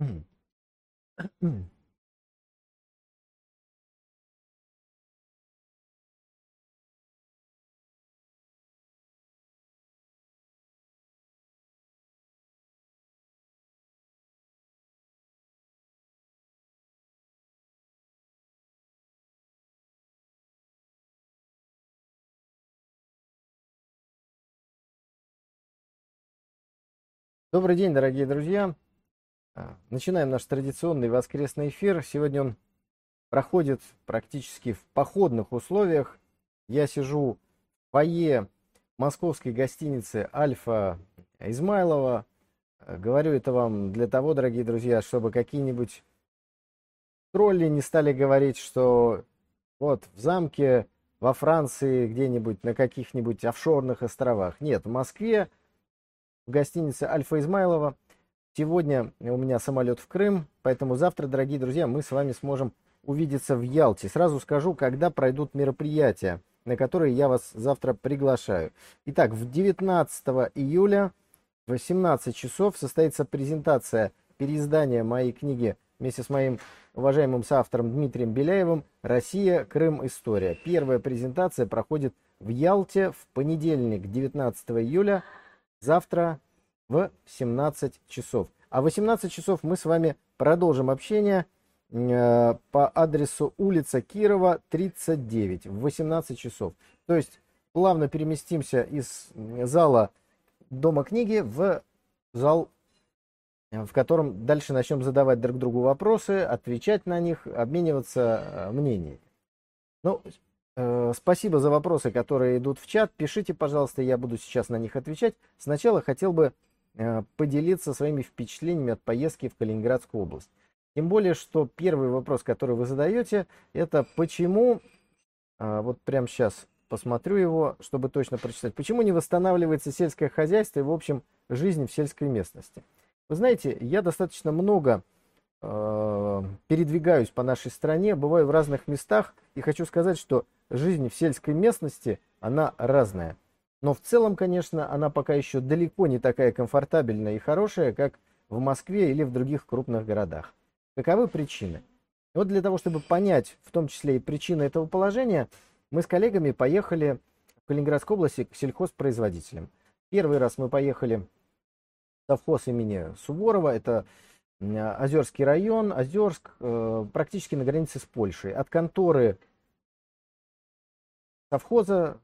Добрый день, дорогие друзья. Начинаем наш традиционный воскресный эфир. Сегодня он проходит практически в походных условиях. Я сижу в фойе московской гостиницы «Альфа» Измайлова. Говорю это вам для того, дорогие друзья, чтобы какие-нибудь тролли не стали говорить, что вот в замке во Франции где-нибудь на каких-нибудь офшорных островах. Нет, в Москве, в гостинице «Альфа» Измайлова. Сегодня у меня самолет в Крым, поэтому завтра, дорогие друзья, мы с вами сможем увидеться в Ялте. Сразу скажу, когда пройдут мероприятия, на которые я вас завтра приглашаю. Итак, в 19 июля в 18 часов состоится презентация переиздания моей книги вместе с моим уважаемым соавтором Дмитрием Беляевым «Россия. Крым. История». Первая презентация проходит в Ялте в понедельник, 19 июля, завтра в 17 часов. А в 18 часов мы с вами продолжим общение по адресу улица Кирова, 39, в 18 часов. То есть плавно переместимся из зала Дома книги в зал, в котором дальше начнем задавать друг другу вопросы, отвечать на них, обмениваться мнениями. Ну, спасибо за вопросы, которые идут в чат. Пишите, пожалуйста, я буду сейчас на них отвечать. Сначала хотел бы поделиться своими впечатлениями от поездки в Калининградскую область. Тем более, что первый вопрос, который вы задаете, это почему, вот прямо сейчас посмотрю его, чтобы точно прочитать, почему не восстанавливается сельское хозяйство и, в общем, жизнь в сельской местности. Вы знаете, я достаточно много передвигаюсь по нашей стране, бываю в разных местах, и хочу сказать, что жизнь в сельской местности, она разная. Но в целом, конечно, она пока еще далеко не такая комфортабельная и хорошая, как в Москве или в других крупных городах. Каковы причины? Вот для того, чтобы понять, в том числе и причины этого положения, мы с коллегами поехали в Калининградской области к сельхозпроизводителям. Первый раз мы поехали в совхоз имени Суворова, это Озерский район, Озерск, практически на границе с Польшей. От конторы совхоза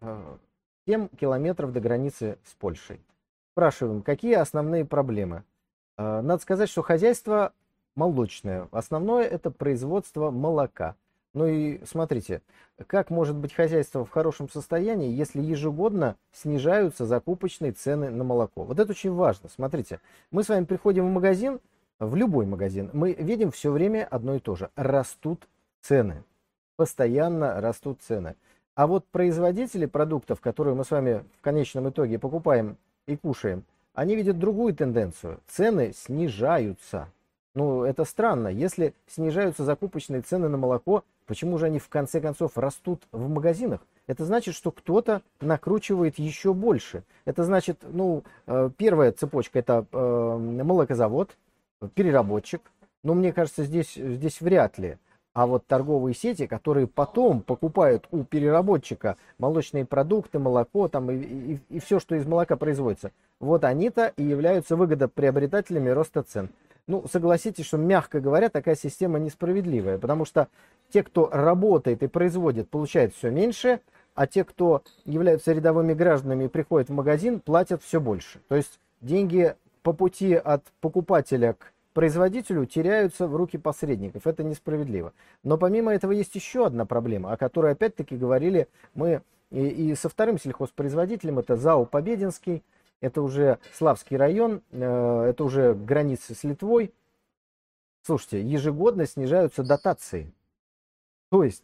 7 километров до границы с Польшей. Спрашиваем, какие основные проблемы? Надо сказать, что хозяйство молочное. Основное это производство молока. Ну и смотрите, как может быть хозяйство в хорошем состоянии, если ежегодно снижаются закупочные цены на молоко? Вот это очень важно. Смотрите, мы с вами приходим в магазин, в любой магазин, мы видим все время одно и то же. Растут цены. Постоянно растут цены. А вот производители продуктов, которые мы с вами в конечном итоге покупаем и кушаем, они видят другую тенденцию. Цены снижаются. Ну, это странно. Если снижаются закупочные цены на молоко, почему же они в конце концов растут в магазинах? Это значит, что кто-то накручивает еще больше. Это значит, ну, первая цепочка это молокозавод, переработчик. Но мне кажется, здесь вряд ли. А вот торговые сети, которые потом покупают у переработчика молочные продукты, молоко там, и все, что из молока производится, вот они-то и являются выгодоприобретателями роста цен. Ну, согласитесь, что, мягко говоря, такая система несправедливая, потому что те, кто работает и производит, получают все меньше, а те, кто являются рядовыми гражданами и приходят в магазин, платят все больше. То есть деньги по пути от покупателя к производителю теряются в руки посредников. Это несправедливо. Но помимо этого есть еще одна проблема, о которой опять-таки говорили мы и со вторым сельхозпроизводителем, это ЗАО Побединский, это уже Славский район, это уже границы с Литвой. Слушайте, ежегодно снижаются дотации. То есть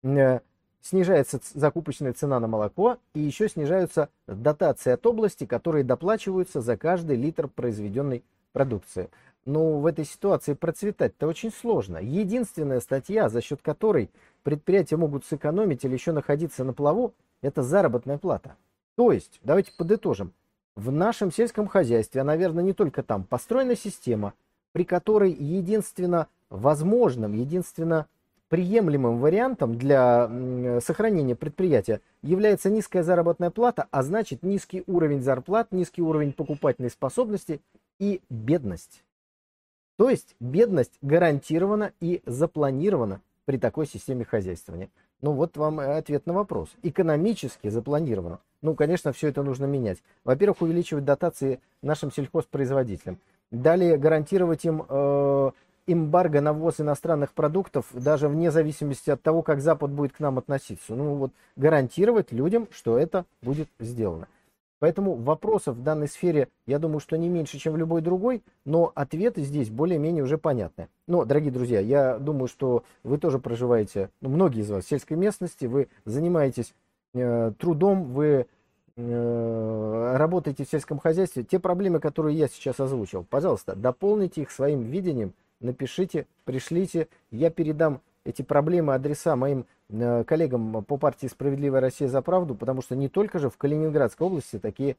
снижается закупочная цена на молоко, и еще снижаются дотации от области, которые доплачиваются за каждый литр произведенной продукции. Но в этой ситуации процветать-то очень сложно. Единственная статья, за счет которой предприятия могут сэкономить или еще находиться на плаву, это заработная плата. То есть, давайте подытожим. В нашем сельском хозяйстве, а, наверное, не только там, построена система, при которой единственно возможным, единственно приемлемым вариантом для сохранения предприятия является низкая заработная плата, а значит низкий уровень зарплат, низкий уровень покупательной способности и бедность. То есть бедность гарантирована и запланирована при такой системе хозяйствования. Ну вот вам и ответ на вопрос. Экономически запланировано. Ну, конечно, все это нужно менять. Во-первых, увеличивать дотации нашим сельхозпроизводителям. Далее гарантировать им эмбарго на ввоз иностранных продуктов, даже вне зависимости от того, как Запад будет к нам относиться. Ну вот гарантировать людям, что это будет сделано. Поэтому вопросов в данной сфере, я думаю, что не меньше, чем в любой другой, но ответы здесь более-менее уже понятны. Но, дорогие друзья, я думаю, что вы тоже проживаете, ну, многие из вас в сельской местности, вы занимаетесь трудом, вы работаете в сельском хозяйстве. Те проблемы, которые я сейчас озвучил, пожалуйста, дополните их своим видением, напишите, пришлите, я передам эти проблемы, адреса моим коллегам по партии «Справедливая Россия за правду», потому что не только же в Калининградской области такие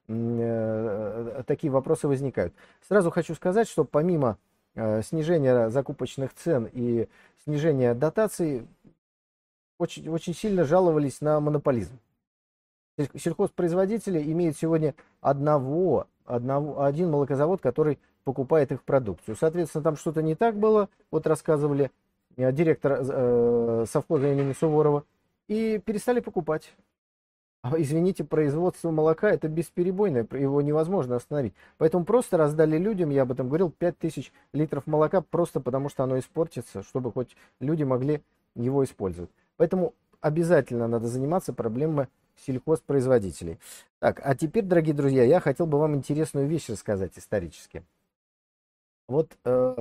вопросы возникают. Сразу хочу сказать, что помимо снижения закупочных цен и снижения дотаций, очень, очень сильно жаловались на монополизм. Сельхозпроизводители имеют сегодня один молокозавод, который покупает их продукцию. Соответственно, там что-то не так было, вот рассказывали директор совхоза имени Суворова, и перестали покупать. Извините, производство молока это бесперебойное, его невозможно остановить. Поэтому просто раздали людям, я об этом говорил, 5000 литров молока, просто потому что оно испортится, чтобы хоть люди могли его использовать. Поэтому обязательно надо заниматься проблемой сельхозпроизводителей. Так, а теперь, дорогие друзья, я хотел бы вам интересную вещь рассказать исторически. Вот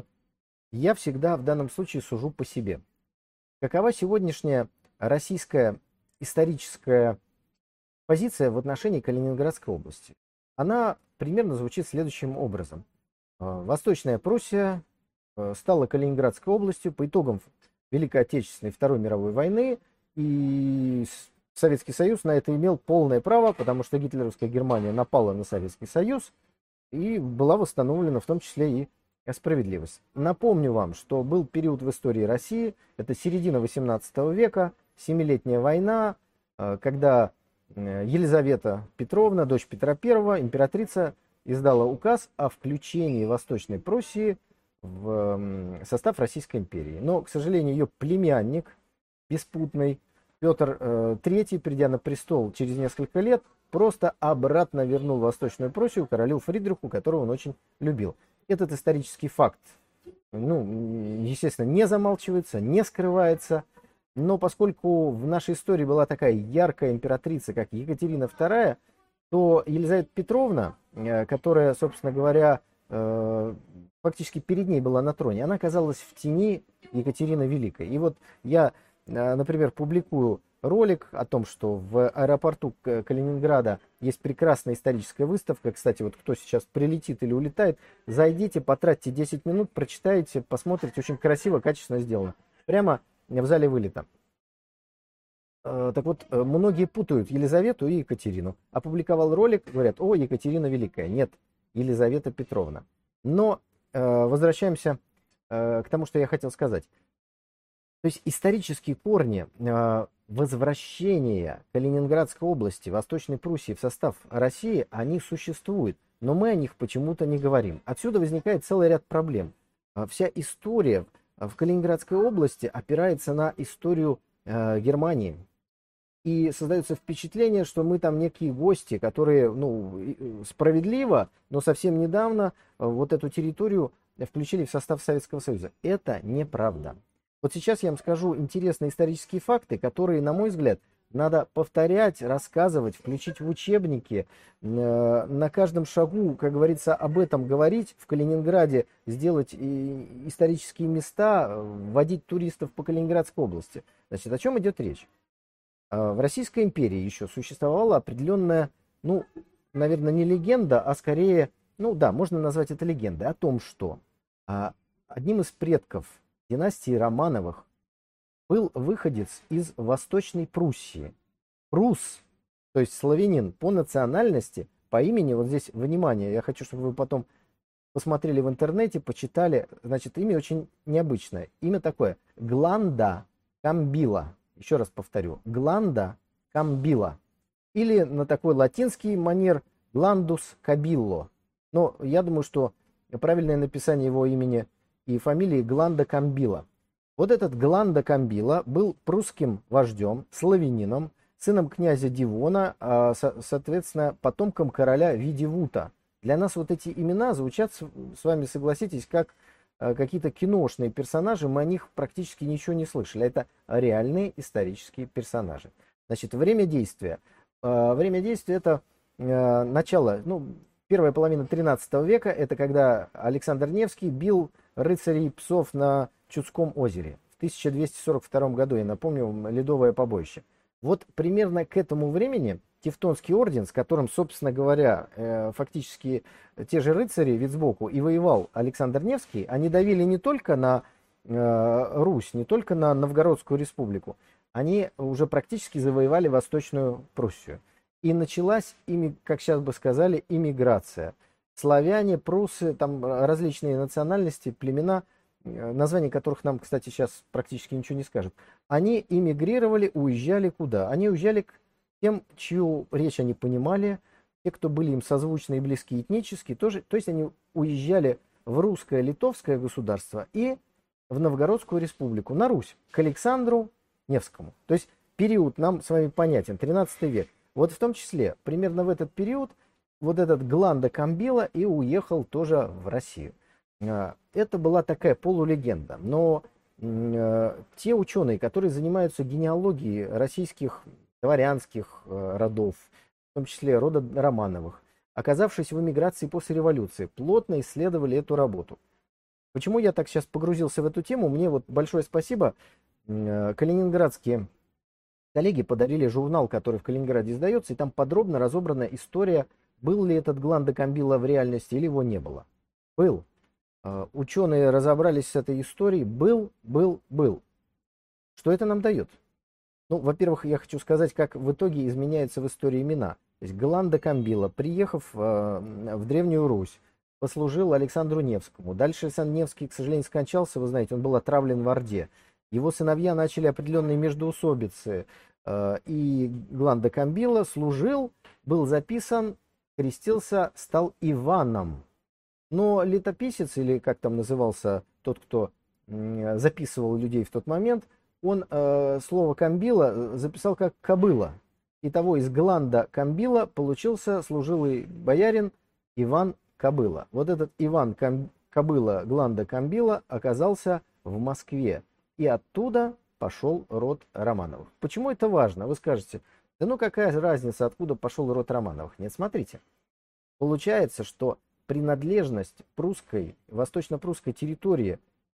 я всегда в данном случае сужу по себе. Какова сегодняшняя российская историческая позиция в отношении Калининградской области? Она примерно звучит следующим образом. Восточная Пруссия стала Калининградской областью по итогам Великой Отечественной и Второй мировой войны, и Советский Союз на это имел полное право, потому что гитлеровская Германия напала на Советский Союз, и была восстановлена в том числе и справедливость. Напомню вам, что был период в истории России, это середина 18 века, Семилетняя война, когда Елизавета Петровна, дочь Петра I, императрица, издала указ о включении Восточной Пруссии в состав Российской империи. Но, к сожалению, ее племянник, беспутный Петр III, придя на престол через несколько лет, просто обратно вернул Восточную Пруссию королю Фридриху, которого он очень любил. Этот исторический факт, ну, естественно, не замалчивается, не скрывается, но поскольку в нашей истории была такая яркая императрица, как Екатерина II, то Елизавета Петровна, которая, собственно говоря, фактически перед ней была на троне, она оказалась в тени Екатерины Великой. И вот я, например, публикую ролик о том, что в аэропорту Калининграда есть прекрасная историческая выставка. Кстати, вот кто сейчас прилетит или улетает, зайдите, потратьте 10 минут, прочитайте, посмотрите. Очень красиво, качественно сделано. Прямо в зале вылета. Так вот, многие путают Елизавету и Екатерину. Опубликовал ролик, говорят, о, Екатерина Великая. Нет, Елизавета Петровна. Но возвращаемся к тому, что я хотел сказать. То есть исторические корни возвращения Калининградской области, Восточной Пруссии в состав России, они существуют, но мы о них почему-то не говорим. Отсюда возникает целый ряд проблем. Вся история в Калининградской области опирается на историю Германии. И создается впечатление, что мы там некие гости, которые, ну, справедливо, но совсем недавно вот эту территорию включили в состав Советского Союза. Это неправда. Вот сейчас я вам скажу интересные исторические факты, которые, на мой взгляд, надо повторять, рассказывать, включить в учебники, на каждом шагу, как говорится, об этом говорить, в Калининграде сделать исторические места, вводить туристов по Калининградской области. Значит, о чем идет речь? В Российской империи еще существовала определенная, ну, наверное, не легенда, а скорее, ну да, можно назвать это легендой, о том, что одним из предков династии Романовых был выходец из Восточной Пруссии. Прус, то есть славянин по национальности, по имени, вот здесь, внимание, я хочу, чтобы вы потом посмотрели в интернете, почитали. Значит, имя очень необычное. Имя такое. Гланда камбила. Еще раз повторю. Гланда камбила. Или на такой латинский манер Гландус кабилло. Но я думаю, что правильное написание его имени и фамилии Гланда камбила. Вот этот Гланда камбила был прусским вождем, славянином, сыном князя Дивона, соответственно, потомком короля Видивута. Для нас вот эти имена звучат, с вами согласитесь, как какие-то киношные персонажи, мы о них практически ничего не слышали. Это реальные исторические персонажи. Значит, время действия. Время действия это начало, первая половина 13 века, это когда Александр Невский бил рыцарей псов на Чудском озере. В 1242 году, я напомню, ледовое побоище. Вот примерно к этому времени Тевтонский орден, с которым, собственно говоря, фактически те же рыцари вид сбоку и воевал Александр Невский, они давили не только на Русь, не только на Новгородскую республику, они уже практически завоевали Восточную Пруссию. И началась, как сейчас бы сказали, иммиграция. Славяне, пруссы, там различные национальности, племена, названия которых нам, кстати, сейчас практически ничего не скажет, они эмигрировали, уезжали куда? Они уезжали к тем, чью речь они понимали, те, кто были им созвучны и близки этнически, тоже, то есть они уезжали в русское литовское государство и в Новгородскую республику, на Русь, к Александру Невскому. То есть период нам с вами понятен, 13 век. Вот в том числе, примерно в этот период, вот этот Гланда камбила и уехал тоже в Россию. Это была такая полулегенда, но те ученые, которые занимаются генеалогией российских дворянских родов, в том числе рода Романовых, оказавшись в эмиграции после революции, плотно исследовали эту работу. Почему я так сейчас погрузился в эту тему? Мне вот большое спасибо. Калининградские коллеги подарили журнал, который в Калининграде издается, и там подробно разобрана история, был ли этот Гланда камбила в реальности или его не было. Был. Ученые разобрались с этой историей. Был. Что это нам дает? Во-первых, я хочу сказать, как в итоге изменяются в истории имена. То есть Гланда камбила, приехав в Древнюю Русь, послужил Александру Невскому. Дальше Александр Невский, к сожалению, скончался, вы знаете, он был отравлен в Орде. Его сыновья начали определенные междоусобицы. И Гланда камбила служил, был записан, крестился, стал Иваном. Но летописец, или как там назывался тот, кто записывал людей в тот момент, он слово камбила записал как кобыла. Итого из Гланда камбила получился служилый боярин Иван Кобыла. Вот этот Иван Кобыла Гланда камбила оказался в Москве. И оттуда пошел род Романовых. Почему это важно? Вы скажете, да какая разница, откуда пошел род Романовых? Нет, смотрите. Получается, что принадлежность прусской, восточно-прусской территории,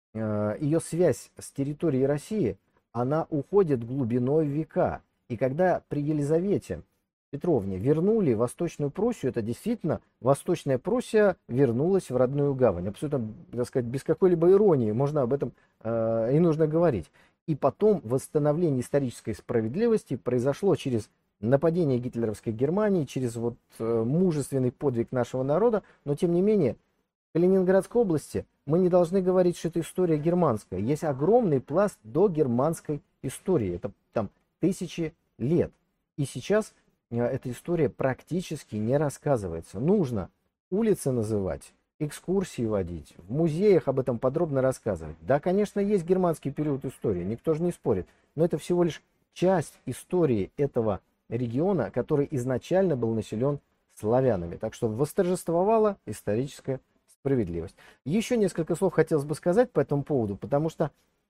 ее связь с территорией России, она уходит глубиной в века. И когда при Елизавете Петровне вернули Восточную Пруссию, это действительно Восточная Пруссия вернулась в родную гавань. Абсолютно, так сказать, без какой-либо иронии можно об этом и нужно говорить. И потом восстановление исторической справедливости произошло через нападение гитлеровской Германии, через мужественный подвиг нашего народа, но тем не менее в Калининградской области мы не должны говорить, что это история германская. Есть огромный пласт догерманской истории, это там тысячи лет. И сейчас эта история практически не рассказывается. Нужно улицы называть, экскурсии водить, в музеях об этом подробно рассказывать. Да, конечно, есть германский период истории, никто же не спорит, но это всего лишь часть истории этого региона, который изначально был населен славянами. Так что восторжествовала историческая справедливость. Еще несколько слов хотелось бы сказать по этому поводу, потому что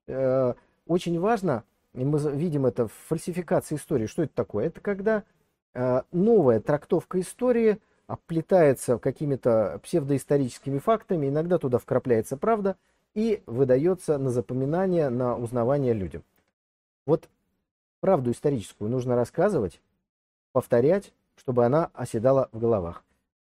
очень важно, и мы видим это в фальсификации истории. Что это такое? Это когда новая трактовка истории оплетается какими-то псевдоисторическими фактами, иногда туда вкрапляется правда и выдается на запоминание, на узнавание людям. Вот правду историческую нужно рассказывать, повторять, чтобы она оседала в головах.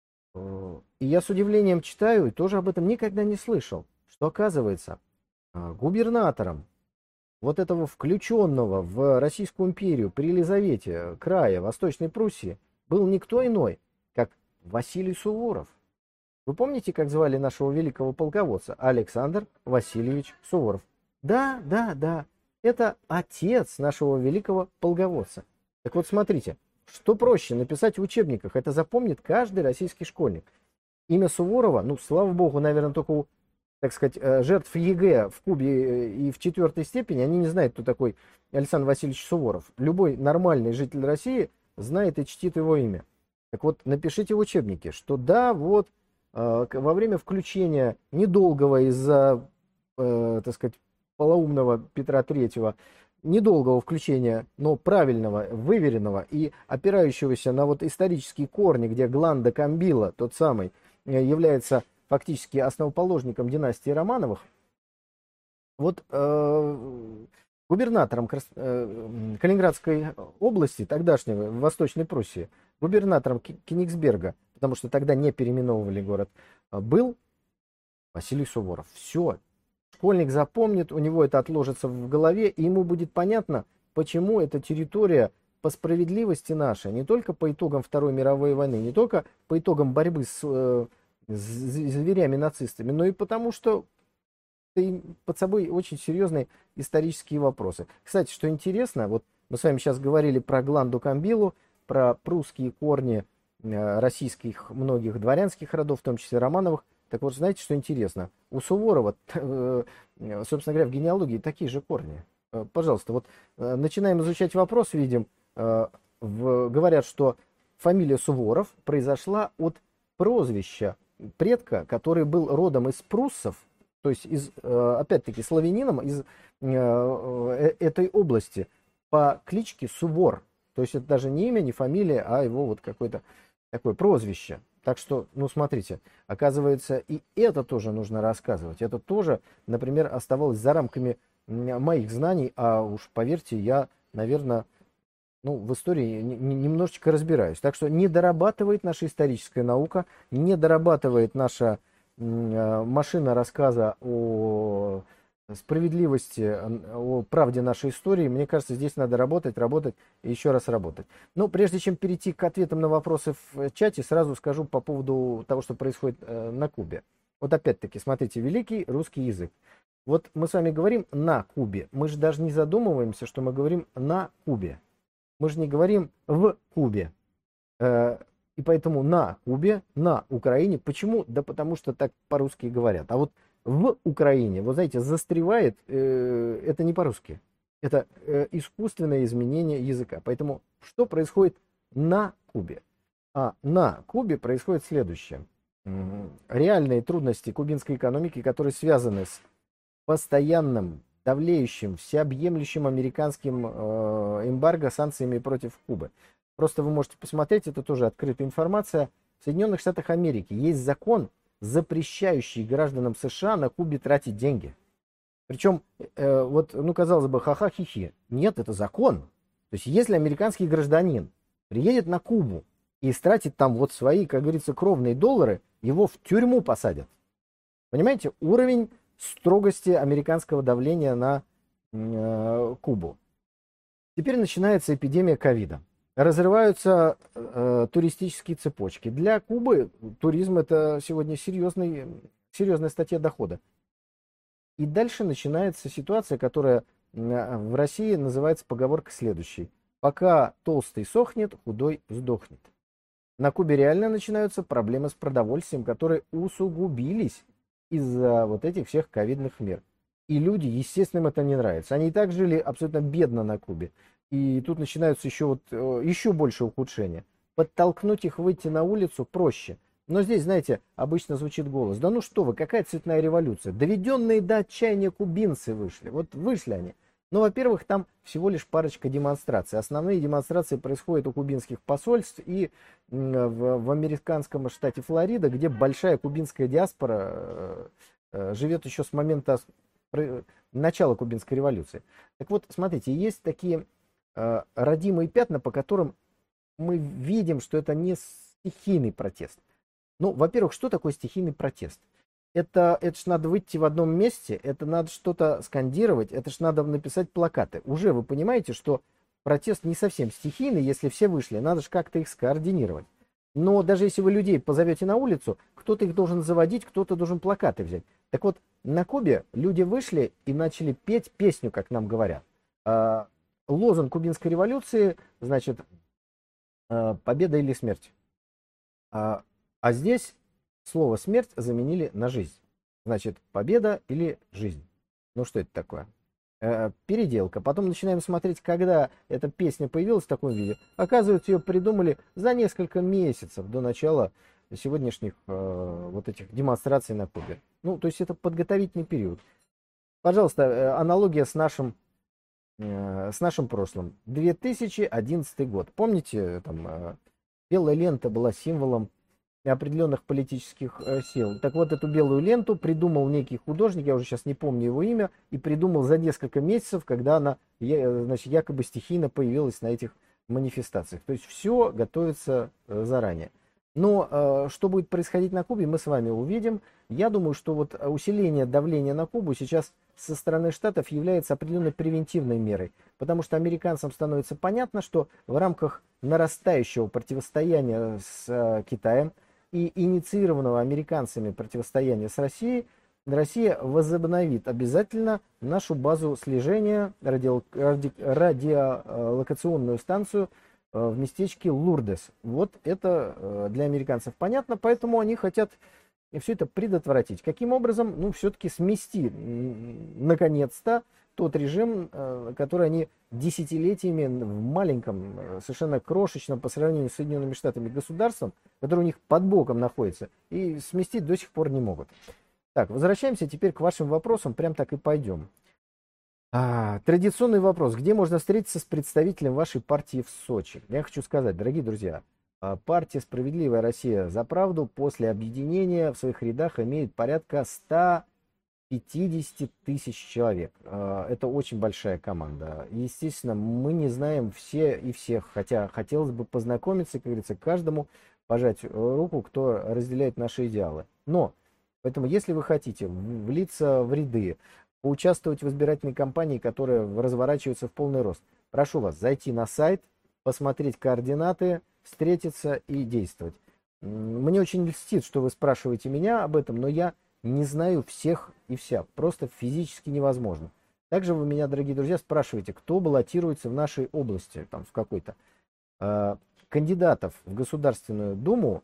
И я с удивлением читаю, и тоже об этом никогда не слышал, что оказывается губернатором вот этого включенного в Российскую империю при Елизавете края Восточной Пруссии был никто иной, как Василий Суворов. Вы помните, как звали нашего великого полководца? Александр Васильевич Суворов. Да, да, да. Это отец нашего великого полководца. Так вот, смотрите, что проще написать в учебниках, это запомнит каждый российский школьник. Имя Суворова, ну, слава богу, наверное, только у, так сказать, жертв ЕГЭ в Кубе и в 4 степени, они не знают, кто такой Александр Васильевич Суворов. Любой нормальный житель России знает и чтит его имя. Так вот, напишите в учебнике, что да, вот, во время включения недолгого из-за, так сказать, полоумного Петра Третьего, недолгого включения, но правильного, выверенного и опирающегося на вот исторические корни, где Гланда Камбила, тот самый, является фактически основоположником династии Романовых, вот губернатором Калининградской области, тогдашнего, в Восточной Пруссии, губернатором Кенигсберга, потому что тогда не переименовывали город, был Василий Суворов. Все. Школьник запомнит, у него это отложится в голове, и ему будет понятно, почему эта территория по справедливости наша, не только по итогам Второй мировой войны, не только по итогам борьбы с зверями-нацистами, но и потому, что под собой очень серьезные исторические вопросы. Кстати, что интересно, вот мы с вами сейчас говорили про Гланду Камбилу, про прусские корни российских многих дворянских родов, в том числе Романовых. Так вот, знаете, что интересно? У Суворова, собственно говоря, в генеалогии такие же корни. Пожалуйста, вот начинаем изучать вопрос, видим, говорят, что фамилия Суворов произошла от прозвища предка, который был родом из пруссов, то есть, опять-таки, славянином из этой области, по кличке Сувор. То есть, это даже не имя, не фамилия, а его вот какое-то такое прозвище. Так что, ну, смотрите, оказывается, и это тоже нужно рассказывать. Это тоже, например, оставалось за рамками моих знаний, а уж поверьте, я, наверное, ну, в истории немножечко разбираюсь. Так что не дорабатывает наша историческая наука, не дорабатывает наша машина рассказа о справедливости, о правде нашей истории. Мне кажется, здесь надо работать и еще раз работать. Но прежде чем перейти к ответам на вопросы в чате, сразу скажу по поводу того, что происходит на Кубе. Вот опять-таки, смотрите, великий русский язык. Вот мы с вами говорим на Кубе. Мы же даже не задумываемся, что мы говорим на Кубе. Мы же не говорим в Кубе. И поэтому на Кубе, на Украине. Почему? Да потому что так по-русски говорят. А вот в Украине, вы знаете, застревает, это не по-русски. Это искусственное изменение языка. Поэтому что происходит на Кубе? А на Кубе происходит следующее. Реальные трудности кубинской экономики, которые связаны с постоянным, давлеющим, всеобъемлющим американским эмбарго, санкциями против Кубы. Просто вы можете посмотреть, это тоже открытая информация. В Соединенных Штатах Америки есть закон, запрещающий гражданам США на Кубе тратить деньги. Причем, вот, ну, казалось бы, ха-ха-хи-хи. Нет, это закон. То есть, если американский гражданин приедет на Кубу и истратит там вот свои, как говорится, кровные доллары, его в тюрьму посадят. Понимаете, уровень строгости американского давления на Кубу. Теперь начинается эпидемия ковида. Разрываются туристические цепочки. Для Кубы туризм это сегодня серьезная статья дохода. И дальше начинается ситуация, которая в России называется поговорка следующей. Пока толстый сохнет, худой сдохнет. На Кубе реально начинаются проблемы с продовольствием, которые усугубились из-за вот этих всех ковидных мер. И люди, естественно, им это не нравится. Они и так жили абсолютно бедно на Кубе. И тут начинаются еще больше ухудшения. Подтолкнуть их выйти на улицу проще. Но здесь, знаете, обычно звучит голос. Да ну что вы, какая цветная революция? Доведенные до отчаяния кубинцы вышли. Вот вышли они. Но, во-первых, там всего лишь парочка демонстраций. Основные демонстрации происходят у кубинских посольств и в американском штате Флорида, где большая кубинская диаспора живет еще с момента начала кубинской революции. Так вот, смотрите, есть такие родимые пятна, по которым мы видим, что это не стихийный протест. Ну, во-первых, что такое стихийный протест? Это ж надо выйти в одном месте, это надо что-то скандировать, это ж надо написать плакаты. Уже вы понимаете, что протест не совсем стихийный, если все вышли, надо же как-то их скоординировать. Но даже если вы людей позовете на улицу, кто-то их должен заводить, кто-то должен плакаты взять. Так вот, на Кубе люди вышли и начали петь песню, как нам говорят. Лозунг кубинской революции, значит, победа или смерть. А здесь слово смерть заменили на жизнь. Значит, победа или жизнь. Ну что это такое? Переделка. Потом начинаем смотреть, когда эта песня появилась в таком виде. Оказывается, ее придумали за несколько месяцев до начала сегодняшних вот этих демонстраций на Кубе. Ну, то есть это подготовительный период. Пожалуйста, аналогия с нашим прошлым. 2011 год. Помните, там белая лента была символом определенных политических сил. Так вот, эту белую ленту придумал некий художник, я уже сейчас не помню его имя, и придумал за несколько месяцев, когда она, значит, якобы стихийно появилась на этих манифестациях. То есть все готовится заранее. Но что будет происходить на Кубе, мы с вами увидим. Я думаю, что вот усиление давления на Кубу сейчас со стороны Штатов является определенной превентивной мерой, потому что американцам становится понятно, что в рамках нарастающего противостояния с Китаем и инициированного американцами противостояния с Россией, Россия возобновит обязательно нашу базу слежения, радиолокационную станцию в местечке Лурдес. Вот это для американцев понятно, поэтому они хотят все это предотвратить. Каким образом? Ну, все-таки смести, наконец-то, тот режим, который они десятилетиями в маленьком, совершенно крошечном по сравнению с Соединенными Штатами государством, который у них под боком находится, и сместить до сих пор не могут. Так, возвращаемся теперь к вашим вопросам, прям так и пойдем. Традиционный вопрос. Где можно встретиться с представителем вашей партии в Сочи? Я хочу сказать, дорогие друзья, партия «Справедливая Россия за правду» после объединения в своих рядах имеет порядка 150 тысяч человек. Это очень большая команда. Естественно, мы не знаем все и всех, хотя хотелось бы познакомиться, как говорится, каждому пожать руку, кто разделяет наши идеалы. Но, поэтому, если вы хотите влиться в ряды, поучаствовать в избирательной кампании, которая разворачивается в полный рост, прошу вас зайти на сайт, посмотреть координаты, встретиться и действовать. Мне очень льстит, что вы спрашиваете меня об этом, но я не знаю всех и вся. Просто физически невозможно. Также вы меня, дорогие друзья, спрашиваете, кто баллотируется в нашей области, там, в какой-то. Кандидатов в Государственную Думу,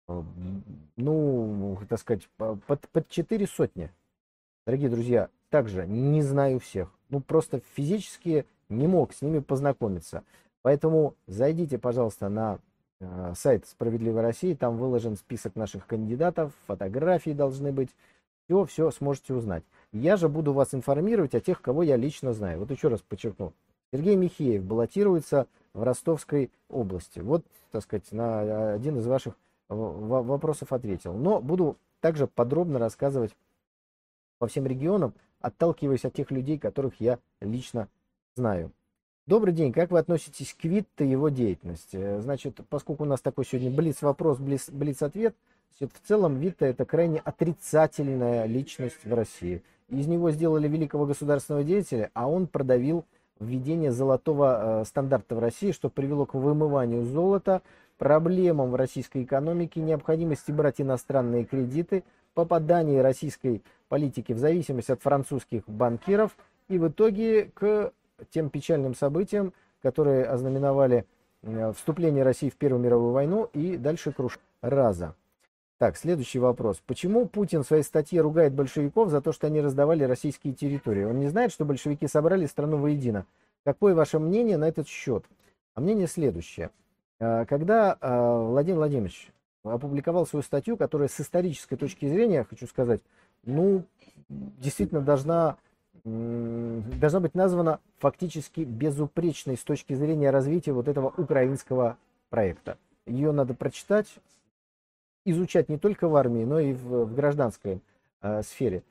ну, так сказать, под 4 сотни. Дорогие друзья, также не знаю всех. Ну, просто физически не мог с ними познакомиться. Поэтому зайдите, пожалуйста, на сайт «Справедливой России». Там выложен список наших кандидатов, фотографии должны быть. Все сможете узнать. Я же буду вас информировать о тех, кого я лично знаю. Вот еще раз подчеркну. Сергей Михеев баллотируется в Ростовской области. Вот, так сказать, на один из ваших вопросов ответил. Но буду также подробно рассказывать по всем регионам, отталкиваясь от тех людей, которых я лично знаю. Добрый день, как вы относитесь к Витте и его деятельности? Значит, поскольку у нас такой сегодня блиц-вопрос, блиц-ответ, в целом Витте это крайне отрицательная личность в России. Из него сделали великого государственного деятеля, а он продавил введение золотого стандарта в России, что привело к вымыванию золота, проблемам в российской экономике, необходимости брать иностранные кредиты, попаданию российской политики в зависимость от французских банкиров и в итоге к тем печальным событиям, которые ознаменовали вступление России в Первую мировую войну и дальше крушение раза. Так, следующий вопрос. Почему Путин в своей статье ругает большевиков за то, что они раздавали российские территории? Он не знает, что большевики собрали страну воедино. Какое ваше мнение на этот счет? А мнение следующее. Когда Владимир Владимирович опубликовал свою статью, которая с исторической точки зрения, хочу сказать, ну, действительно должна быть названа фактически безупречной с точки зрения развития вот этого украинского проекта. Ее надо прочитать, изучать не только в армии, но и в гражданской сфере.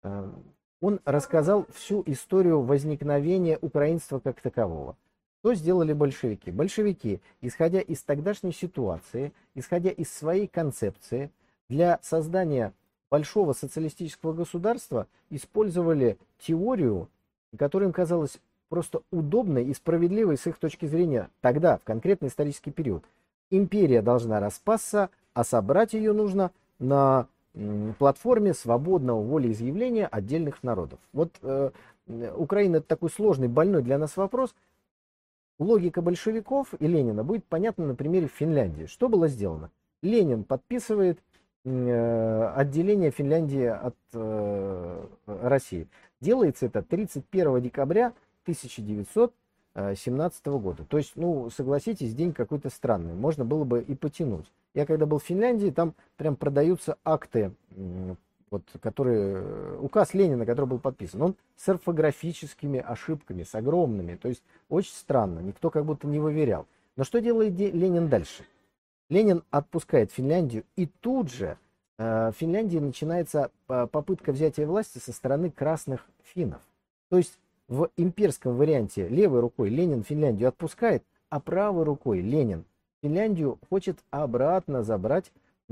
Он рассказал всю историю возникновения украинства как такового. Что сделали большевики? Большевики, исходя из тогдашней ситуации, исходя из своей концепции, для создания большого социалистического государства использовали теорию, которая им казалась просто удобной и справедливой с их точки зрения тогда, в конкретный исторический период. Империя должна распасться, а собрать ее нужно на платформе свободного волеизъявления отдельных народов. Вот Украина — это такой сложный, больной для нас вопрос. Логика большевиков и Ленина будет понятна на примере Финляндии. Что было сделано? Ленин подписывает отделение Финляндии от России. Делается это 31 декабря 1917 года. То есть, ну, согласитесь, день какой-то странный. Можно было бы и потянуть. Я когда был в Финляндии, там прям продаются акты, вот, которые, указ Ленина, который был подписан. Он с орфографическими ошибками, с огромными. То есть, очень странно. Никто как будто не выверял. Но что делает Ленин дальше? Ленин отпускает Финляндию, и тут же в Финляндии начинается попытка взятия власти со стороны красных финнов. То есть в имперском варианте левой рукой Ленин Финляндию отпускает, а правой рукой Ленин Финляндию хочет обратно забрать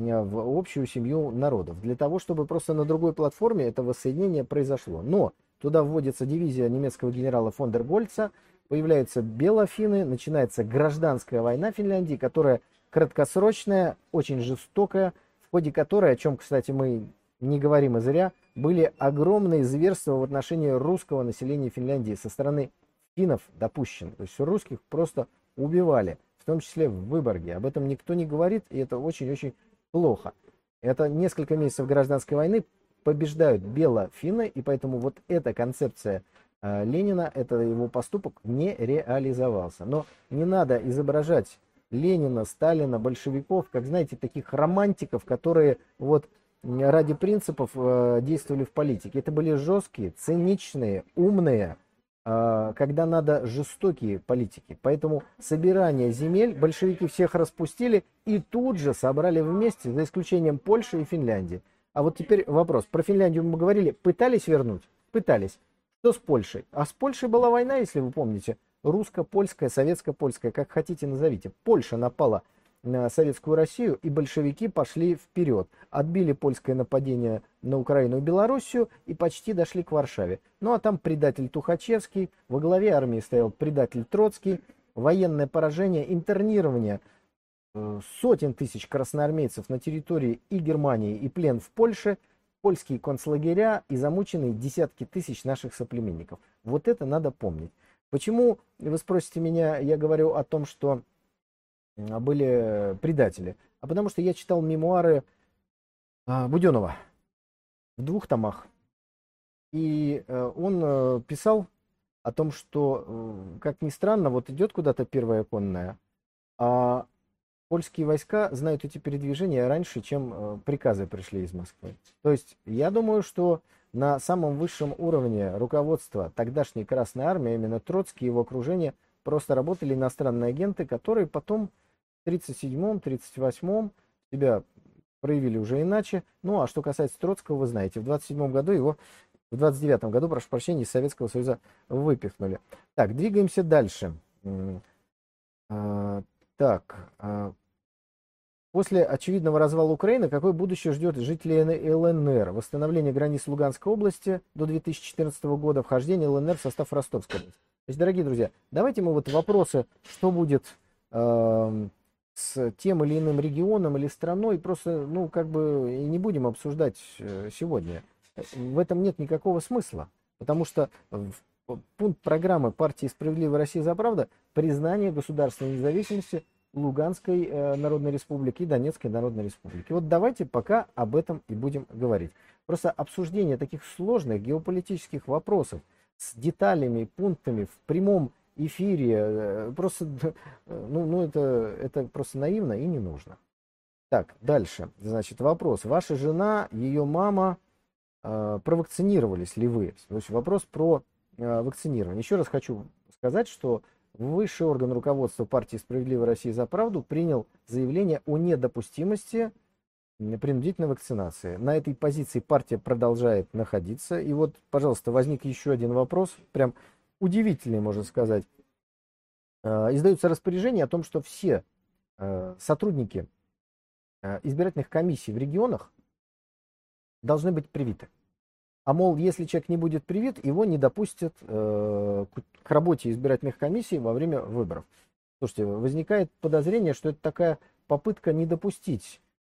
в общую семью народов, для того, чтобы просто на другой платформе это воссоединение произошло. Но туда вводится дивизия немецкого генерала фон дер Гольца, появляются белофинны, начинается гражданская война Финляндии, которая краткосрочная, очень жестокая, в ходе которой, о чем, кстати, мы не говорим и зря, были огромные зверства в отношении русского населения Финляндии со стороны финнов допущены. То есть русских просто убивали, в том числе в Выборге. Об этом никто не говорит, и это очень-очень плохо. Это несколько месяцев гражданской войны, побеждают белофинны, и поэтому вот эта концепция Ленина, это его поступок не реализовался. Но не надо изображать Ленина, Сталина, большевиков, как, знаете, таких романтиков, которые вот ради принципов действовали в политике. Это были жесткие, циничные, умные, когда надо, жестокие политики. Поэтому собирание земель большевики всех распустили и тут же собрали вместе, за исключением Польши и Финляндии. А вот теперь вопрос. Про Финляндию мы говорили. Пытались вернуть? Пытались. Что с Польшей? А с Польшей была война, если вы помните. Русско-польская, советско-польская, как хотите назовите. Польша напала на советскую Россию, и большевики пошли вперед. Отбили польское нападение на Украину и Белоруссию и почти дошли к Варшаве. Ну а там предатель Тухачевский, во главе армии стоял предатель Троцкий, военное поражение, интернирование сотен тысяч красноармейцев на территории и Германии, и плен в Польше, польские концлагеря и замученные десятки тысяч наших соплеменников. Вот это надо помнить. Почему, вы спросите меня, я говорю о том, что были предатели? А потому что я читал мемуары Буденова в 2 томах. И он писал о том, что, как ни странно, вот идет куда-то первая конная, а польские войска знают эти передвижения раньше, чем приказы пришли из Москвы. То есть я думаю, что на самом высшем уровне руководства тогдашней Красной Армии, именно Троцкий и его окружение, просто работали иностранные агенты, которые потом в 1937-м, 1938-м себя проявили уже иначе. Ну, а что касается Троцкого, вы знаете, в 1927 году его, в 1929 году, прошу прощения, из Советского Союза выпихнули. Так, двигаемся дальше. После очевидного развала Украины, какое будущее ждет жителей ЛНР? Восстановление границ Луганской области до 2014 года, вхождение ЛНР в состав Ростовской области. То есть, дорогие друзья, давайте мы вот вопросы, что будет с тем или иным регионом или страной, просто, ну, как бы и не будем обсуждать сегодня. В этом нет никакого смысла, потому что пункт программы партии «Справедливая Россия за правду» — признание государственной независимости Луганской Народной Республики и Донецкой Народной Республики. Вот давайте пока об этом и будем говорить. Просто обсуждение таких сложных геополитических вопросов с деталями и пунктами в прямом эфире, просто, это просто наивно и не нужно. Так, дальше. Значит, вопрос. Ваша жена, ее мама, провакцинировались ли вы? То есть вопрос про вакцинирование. Еще раз хочу сказать, что высший орган руководства партии «Справедливая Россия за правду» принял заявление о недопустимости принудительной вакцинации. На этой позиции партия продолжает находиться. И вот, пожалуйста, возник еще один вопрос, прям удивительный, можно сказать. Издаются распоряжения о том, что все сотрудники избирательных комиссий в регионах должны быть привиты. А мол, если человек не будет привит, его не допустят к работе избирательных комиссий во время выборов. Слушайте, возникает подозрение, что это такая попытка не допустить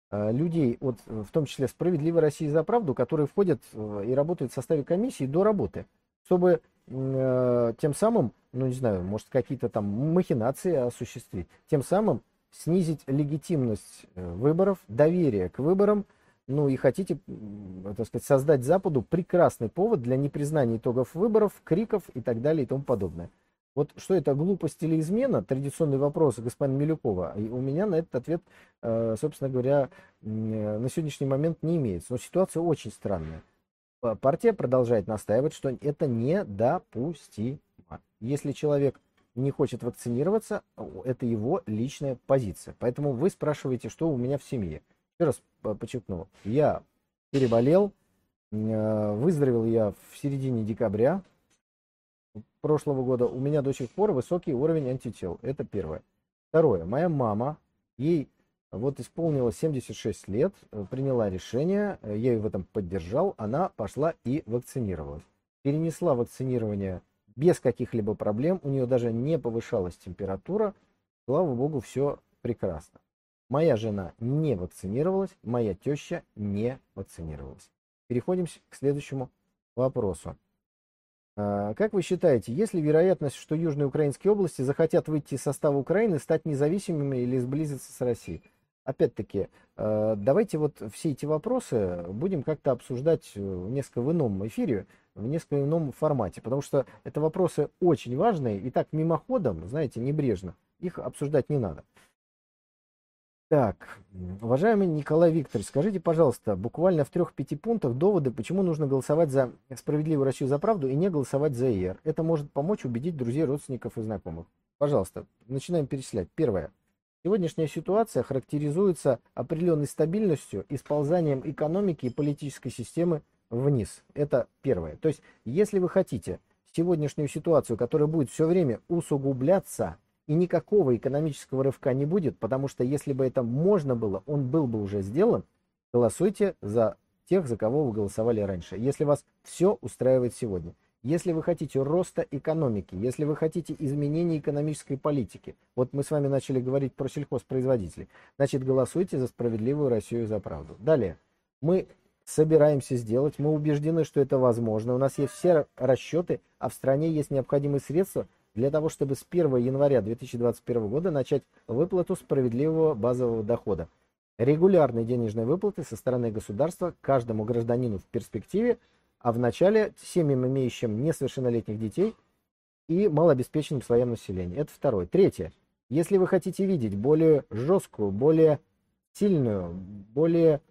людей, вот, в том числе «Справедливой России за правду», которые входят и работают в составе комиссии до работы, чтобы тем самым, ну не знаю, может какие-то там махинации осуществить, тем самым снизить легитимность выборов, доверие к выборам, ну и хотите, так сказать, создать Западу прекрасный повод для непризнания итогов выборов, криков и так далее и тому подобное. Вот что это, глупость или измена? Традиционный вопрос господина Милюкова. И у меня на этот ответ, собственно говоря, на сегодняшний момент не имеется. Но ситуация очень странная. Партия продолжает настаивать, что это недопустимо. Если человек не хочет вакцинироваться, это его личная позиция. Поэтому вы спрашиваете, что у меня в семье. Еще раз подчеркну, я переболел, выздоровел я в середине декабря прошлого года. У меня до сих пор высокий уровень антител. Это первое. Второе. Моя мама, ей вот исполнилось 76 лет, приняла решение, я ее в этом поддержал, она пошла и вакцинировалась. Перенесла вакцинирование без каких-либо проблем, у нее даже не повышалась температура, слава богу, все прекрасно. Моя жена не вакцинировалась, моя теща не вакцинировалась. Переходим к следующему вопросу. Как вы считаете, есть ли вероятность, что южные украинские области захотят выйти из состава Украины, стать независимыми или сблизиться с Россией? Опять-таки, давайте вот все эти вопросы будем как-то обсуждать несколько в ином эфире, в несколько ином формате, потому что это вопросы очень важные, и так мимоходом, знаете, небрежно, их обсуждать не надо. Так, уважаемый Николай Викторович, скажите, пожалуйста, буквально в 3-5 пунктах доводы, почему нужно голосовать за «Справедливую Россию за правду» и не голосовать за ЕР. Это может помочь убедить друзей, родственников и знакомых. Пожалуйста, начинаем перечислять. Первое. Сегодняшняя ситуация характеризуется определенной стабильностью и сползанием экономики и политической системы вниз. Это первое. То есть, если вы хотите сегодняшнюю ситуацию, которая будет все время усугубляться, и никакого экономического рывка не будет, потому что если бы это можно было, он был бы уже сделан, голосуйте за тех, за кого вы голосовали раньше. Если вас все устраивает сегодня. Если вы хотите роста экономики, если вы хотите изменения экономической политики, вот мы с вами начали говорить про сельхозпроизводителей, значит, голосуйте за «Справедливую Россию за правду». Далее, мы собираемся сделать, мы убеждены, что это возможно, у нас есть все расчеты, а в стране есть необходимые средства для того, чтобы с 1 января 2021 года начать выплату справедливого базового дохода. Регулярные денежные выплаты со стороны государства каждому гражданину в перспективе, а в начале семьям, имеющим несовершеннолетних детей и малообеспеченным слоям населения. Это второе. Третье. Если вы хотите видеть более жесткую, более сильную, более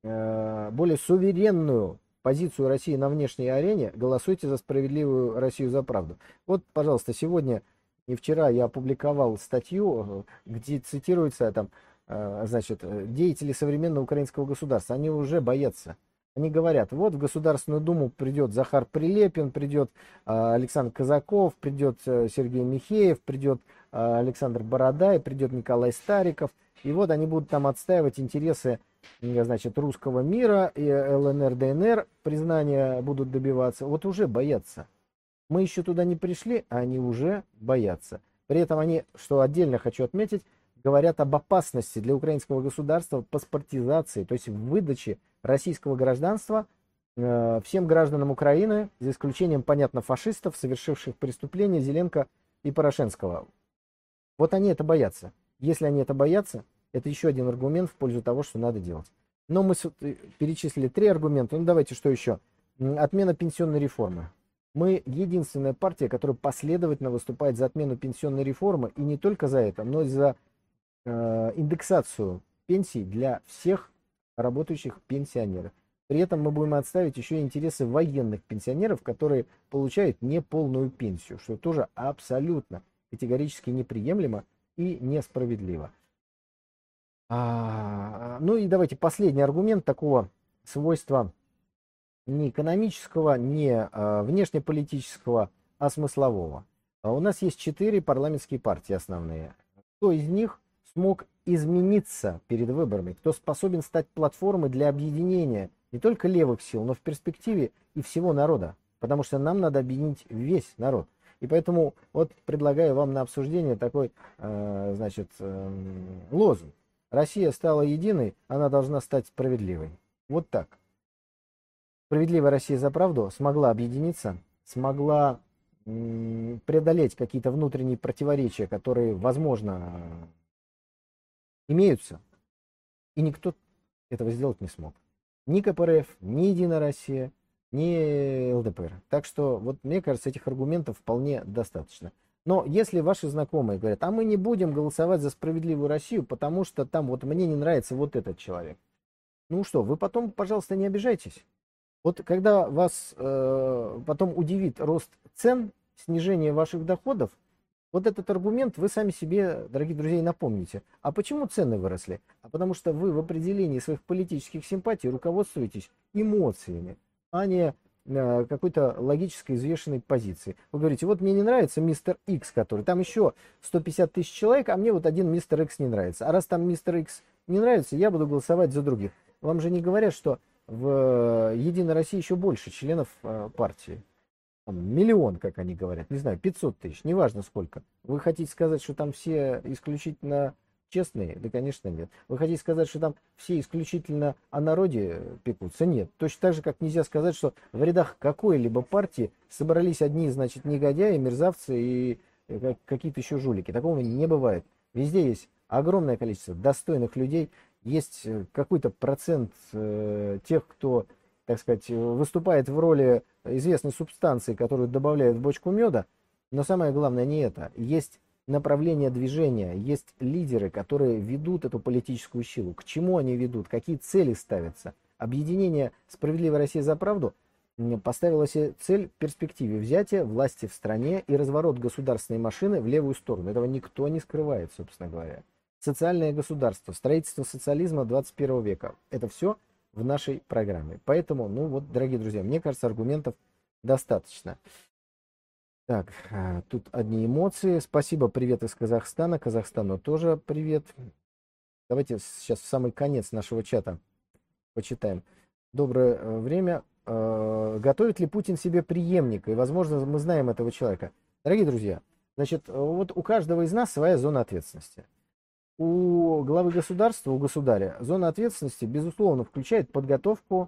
суверенную позицию России на внешней арене, голосуйте за «Справедливую Россию за правду». Вот, пожалуйста, сегодня и вчера я опубликовал статью, где цитируется там, значит, деятели современного украинского государства. Они уже боятся. Они говорят, вот в Государственную Думу придет Захар Прилепин, придет Александр Казаков, придет Сергей Михеев, придет Александр Бородай, придет Николай Стариков. И вот они будут там отстаивать интересы, значит, русского мира, и ЛНР, ДНР признания будут добиваться. Вот уже боятся. Мы еще туда не пришли, а они уже боятся. При этом они, что отдельно хочу отметить, говорят об опасности для украинского государства паспортизации, то есть выдачи российского гражданства всем гражданам Украины, за исключением, понятно, фашистов, совершивших преступления Зеленко и Порошенского. Вот они это боятся. Если они это боятся, это еще один аргумент в пользу того, что надо делать. Но мы перечислили 3 аргумента. Ну давайте, что еще? Отмена пенсионной реформы. Мы единственная партия, которая последовательно выступает за отмену пенсионной реформы, и не только за это, но и за индексацию пенсий для всех работающих пенсионеров. При этом мы будем отставить еще интересы военных пенсионеров, которые получают неполную пенсию, что тоже абсолютно категорически неприемлемо и несправедливо. Ну и давайте последний аргумент такого свойства не экономического, не внешнеполитического, а смыслового. У нас есть 4 парламентские партии основные. Кто из них смог измениться перед выборами, кто способен стать платформой для объединения не только левых сил, но в перспективе и всего народа, потому что нам надо объединить весь народ. И поэтому вот предлагаю вам на обсуждение такой, значит, лозунг. Россия стала единой, она должна стать справедливой. Вот так. Справедливая Россия за правду смогла объединиться, смогла преодолеть какие-то внутренние противоречия, которые, возможно, имеются, и никто этого сделать не смог. Ни КПРФ, ни Единая Россия, ни ЛДПР. Так что, вот мне кажется, этих аргументов вполне достаточно. Но если ваши знакомые говорят, а мы не будем голосовать за справедливую Россию, потому что там вот мне не нравится вот этот человек. Ну что, вы потом, пожалуйста, не обижайтесь. Вот когда вас потом удивит рост цен, снижение ваших доходов, вот этот аргумент вы сами себе, дорогие друзья, напомните. А почему цены выросли? А потому что вы в определении своих политических симпатий руководствуетесь эмоциями, а не какой-то логической взвешенной позиции. Вы говорите, вот мне не нравится мистер Икс, который, там еще 150 тысяч человек, а мне вот один мистер Икс не нравится. А раз там мистер Икс не нравится, я буду голосовать за других. Вам же не говорят, что в Единой России еще больше членов партии. Там, миллион, как они говорят, не знаю, 500 тысяч, неважно сколько. Вы хотите сказать, что там все исключительно честные? Да, конечно, нет. Вы хотите сказать, что там все исключительно о народе пекутся? Нет. Точно так же, как нельзя сказать, что в рядах какой-либо партии собрались одни, значит, негодяи, мерзавцы и какие-то еще жулики. Такого не бывает. Везде есть огромное количество достойных людей, есть какой-то процент тех, кто, так сказать, выступает в роли известной субстанции, которую добавляют в бочку меда, но самое главное не это. Есть направление движения, есть лидеры, которые ведут эту политическую силу. К чему они ведут, какие цели ставятся. Объединение «Справедливая Россия за правду» поставило себе цель в перспективе взятия власти в стране и разворот государственной машины в левую сторону. Этого никто не скрывает, собственно говоря. Социальное государство, строительство социализма 21 века. Это все в нашей программе. Поэтому, ну вот, дорогие друзья, мне кажется, аргументов достаточно. Так, тут одни эмоции. Спасибо, привет из Казахстана. Казахстану тоже привет. Давайте сейчас в самый конец нашего чата почитаем. Доброе время. Готовит ли Путин себе преемника? И, возможно, мы знаем этого человека. Дорогие друзья, значит, вот у каждого из нас своя зона ответственности. У главы государства, у государя, зона ответственности, безусловно, включает подготовку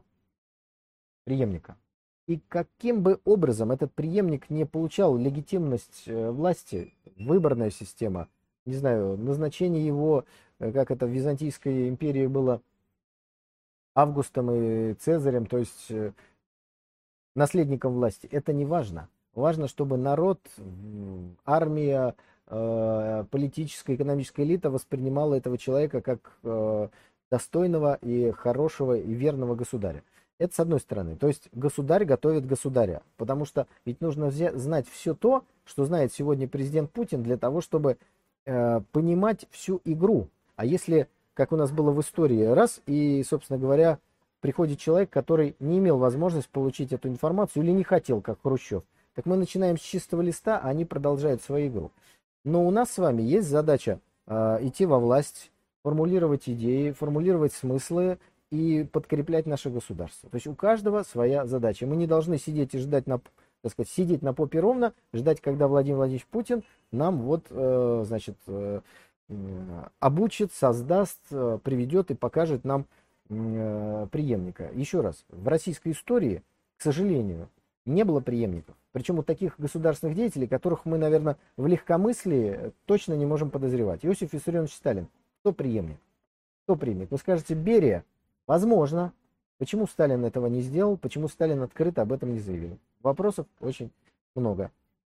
преемника. И каким бы образом этот преемник не получал легитимность власти, выборная система, не знаю, назначение его, как это в Византийской империи было, Августом и Цезарем, то есть наследником власти, это не важно. Важно, чтобы народ, армия, политическая, экономическая элита воспринимала этого человека как достойного и хорошего и верного государя. Это с одной стороны. То есть государь готовит государя. Потому что ведь нужно знать все то, что знает сегодня президент Путин, для того, чтобы понимать всю игру. А если, как у нас было в истории, раз, и, собственно говоря, приходит человек, который не имел возможности получить эту информацию или не хотел, как Хрущев, так мы начинаем с чистого листа, а они продолжают свою игру. Но у нас с вами есть задача идти во власть, формулировать идеи, формулировать смыслы и подкреплять наше государство. То есть у каждого своя задача. Мы не должны сидеть и ждать, так сказать, сидеть на попе ровно, ждать, когда Владимир Владимирович Путин нам вот, значит, обучит, создаст, приведет и покажет нам преемника. Еще раз, в российской истории, к сожалению, не было преемников. Причем у таких государственных деятелей, которых мы, наверное, в легкомыслии точно не можем подозревать. Иосиф Виссарионович Сталин. Кто преемник? Кто преемник? Вы скажете, Берия. Возможно. Почему Сталин этого не сделал? Почему Сталин открыто об этом не заявил? Вопросов очень много.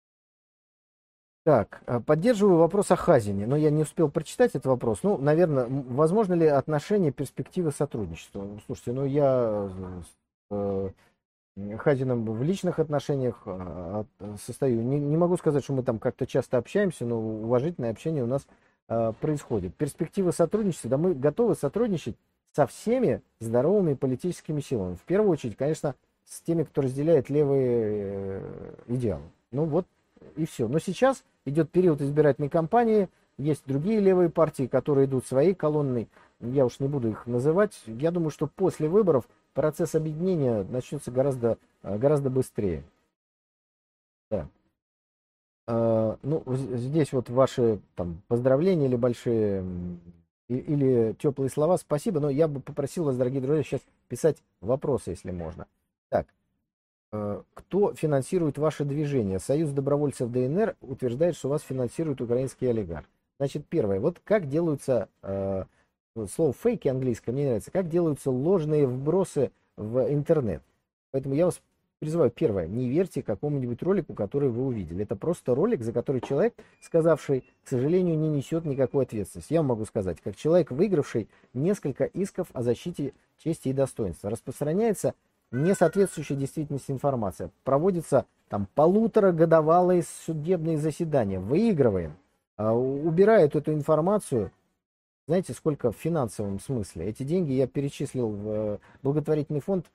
Так, поддерживаю вопрос о Хазине, но я не успел прочитать этот вопрос. Ну, наверное, возможно ли отношения, перспективы сотрудничества? Слушайте, ну я Хазином в личных отношениях состою. Не могу сказать, что мы там как-то часто общаемся, но уважительное общение у нас происходит. Перспективы сотрудничества, да, мы готовы сотрудничать со всеми здоровыми политическими силами. В первую очередь, конечно, с теми, кто разделяет левые идеалы. Ну вот и все. Но сейчас идет период избирательной кампании, есть другие левые партии, которые идут своей колонной. Я уж не буду их называть. Я думаю, что после выборов процесс объединения начнется гораздо быстрее. Да. Ну, здесь вот ваши там поздравления или большие или теплые слова, спасибо, но я бы попросил вас, дорогие друзья, сейчас писать вопросы, если можно. Так, кто финансирует ваше движение? Союз добровольцев ДНР утверждает, что вас финансирует украинский олигарх. Значит, первое, вот как делаются, слово фейки английское мне нравится, как делаются ложные вбросы в интернет. Поэтому я вас призываю, первое, не верьте какому-нибудь ролику, который вы увидели. Это просто ролик, за который человек, сказавший, к сожалению, не несет никакой ответственности. Я вам могу сказать, как человек, выигравший несколько исков о защите чести и достоинства. Распространяется несоответствующая действительности информация. Проводится там полуторагодовалые судебные заседания. Выигрываем. Убирают эту информацию. Знаете, сколько в финансовом смысле? Эти деньги я перечислил в благотворительный фонд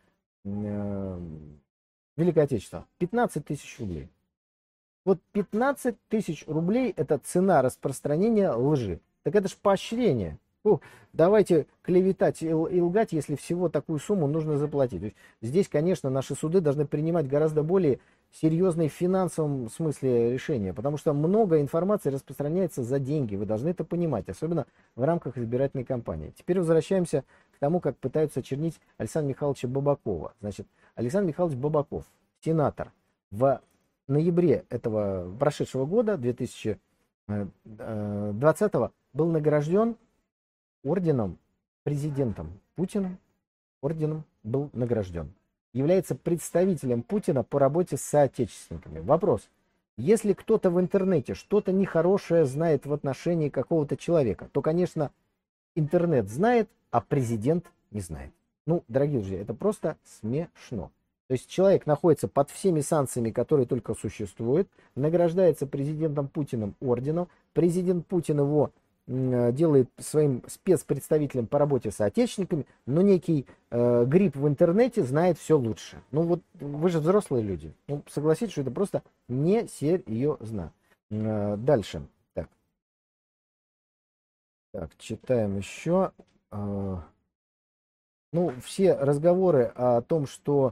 Великое Отечество. 15 тысяч рублей. Вот 15 тысяч рублей это цена распространения лжи. Так это ж поощрение. Давайте клеветать и лгать, если всего такую сумму нужно заплатить. То есть здесь, конечно, наши суды должны принимать гораздо более серьезные в финансовом смысле решения, потому что много информации распространяется за деньги. Вы должны это понимать, особенно в рамках избирательной кампании. Теперь возвращаемся к тому, как пытаются очернить Александра Михайловича Бабакова. Значит, Александр Михайлович Бабаков, сенатор, в ноябре этого прошедшего года, 2020, был награжден орденом президентом Путиным, орденом был награжден. Является представителем Путина по работе с соотечественниками. Вопрос. Если кто-то в интернете что-то нехорошее знает в отношении какого-то человека, то, конечно, интернет знает, а президент не знает. Ну, дорогие друзья, это просто смешно. То есть человек находится под всеми санкциями, которые только существуют, награждается президентом Путиным орденом, президент Путин его делает своим спецпредставителем по работе с соотечественниками, но некий гриб в интернете знает все лучше. Ну вот вы же взрослые люди. Ну, согласитесь, что это просто несерьезно. Дальше. Так, читаем еще. Ну, все разговоры о том, что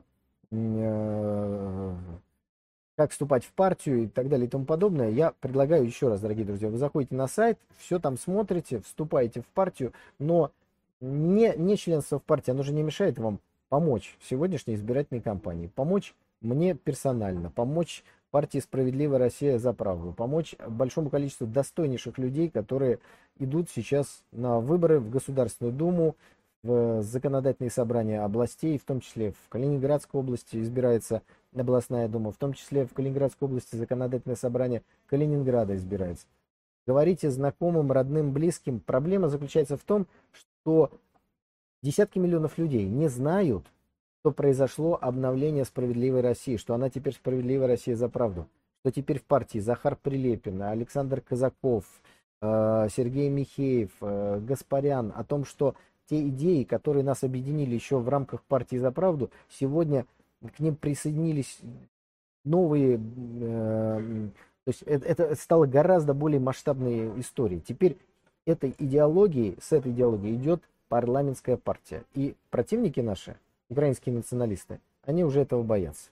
как вступать в партию и так далее и тому подобное, я предлагаю еще раз, дорогие друзья, вы заходите на сайт, все там смотрите, вступаете в партию, но не членство в партии, оно же не мешает вам помочь в сегодняшней избирательной кампании, помочь мне персонально, помочь партии «Справедливая Россия за правду», помочь большому количеству достойнейших людей, которые идут сейчас на выборы в Государственную Думу, в законодательные собрания областей, в том числе в Калининградской области избирается областная дума, в том числе в Калининградской области законодательное собрание Калининграда избирается. Говорите знакомым, родным, близким. Проблема заключается в том, что десятки миллионов людей не знают, что произошло обновление «Справедливой России», что она теперь «Справедливая Россия за правду», что теперь в партии Захар Прилепин, Александр Казаков, Сергей Михеев, Гаспарян, о том, что те идеи, которые нас объединили еще в рамках партии «За правду», сегодня к ним присоединились новые, то есть это стало гораздо более масштабной историей. Теперь с этой идеологией идет парламентская партия. И противники наши, украинские националисты, они уже этого боятся.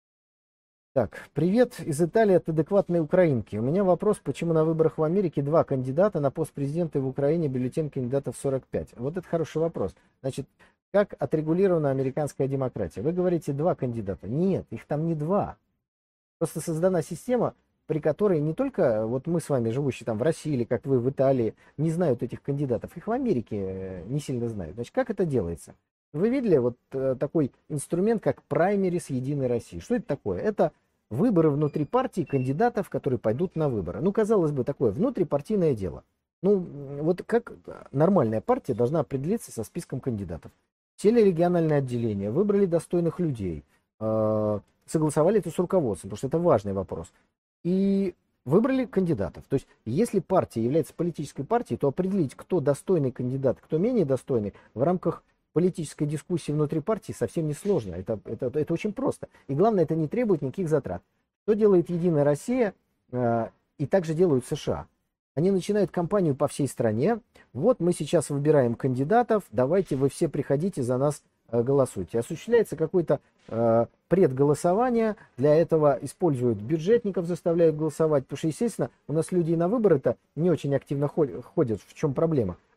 Так, привет из Италии от адекватной украинки. У меня вопрос, почему на выборах в Америке два кандидата на пост президента, и в Украине бюллетень кандидатов 45? Вот это хороший вопрос. Значит, как отрегулирована американская демократия? Вы говорите два кандидата. Нет, их там не два. Просто создана система, при которой не только вот мы с вами, живущие там в России или как вы в Италии, не знают этих кандидатов. Их в Америке не сильно знают. Значит, как это делается? Вы видели вот такой инструмент, как праймерис Единой России? Что это такое? Это выборы внутри партии кандидатов, которые пойдут на выборы. Ну, казалось бы, такое внутрипартийное дело. Ну, вот как нормальная партия должна определиться со списком кандидатов. Сели региональные отделения, выбрали достойных людей, согласовали это с руководством, потому что это важный вопрос. И выбрали кандидатов. То есть, если партия является политической партией, то определить, кто достойный кандидат, кто менее достойный, в рамках политической дискуссии внутри партии совсем не сложно. Это очень просто. И главное, это не требует никаких затрат. Что делает Единая Россия и также делают США? Они начинают кампанию по всей стране. Вот мы сейчас выбираем кандидатов, давайте вы все приходите за нас голосуйте. Осуществляется какое-то предголосование, для этого используют бюджетников, заставляют голосовать, потому что, естественно, у нас люди на выборы-то не очень активно ходят. В чем проблема?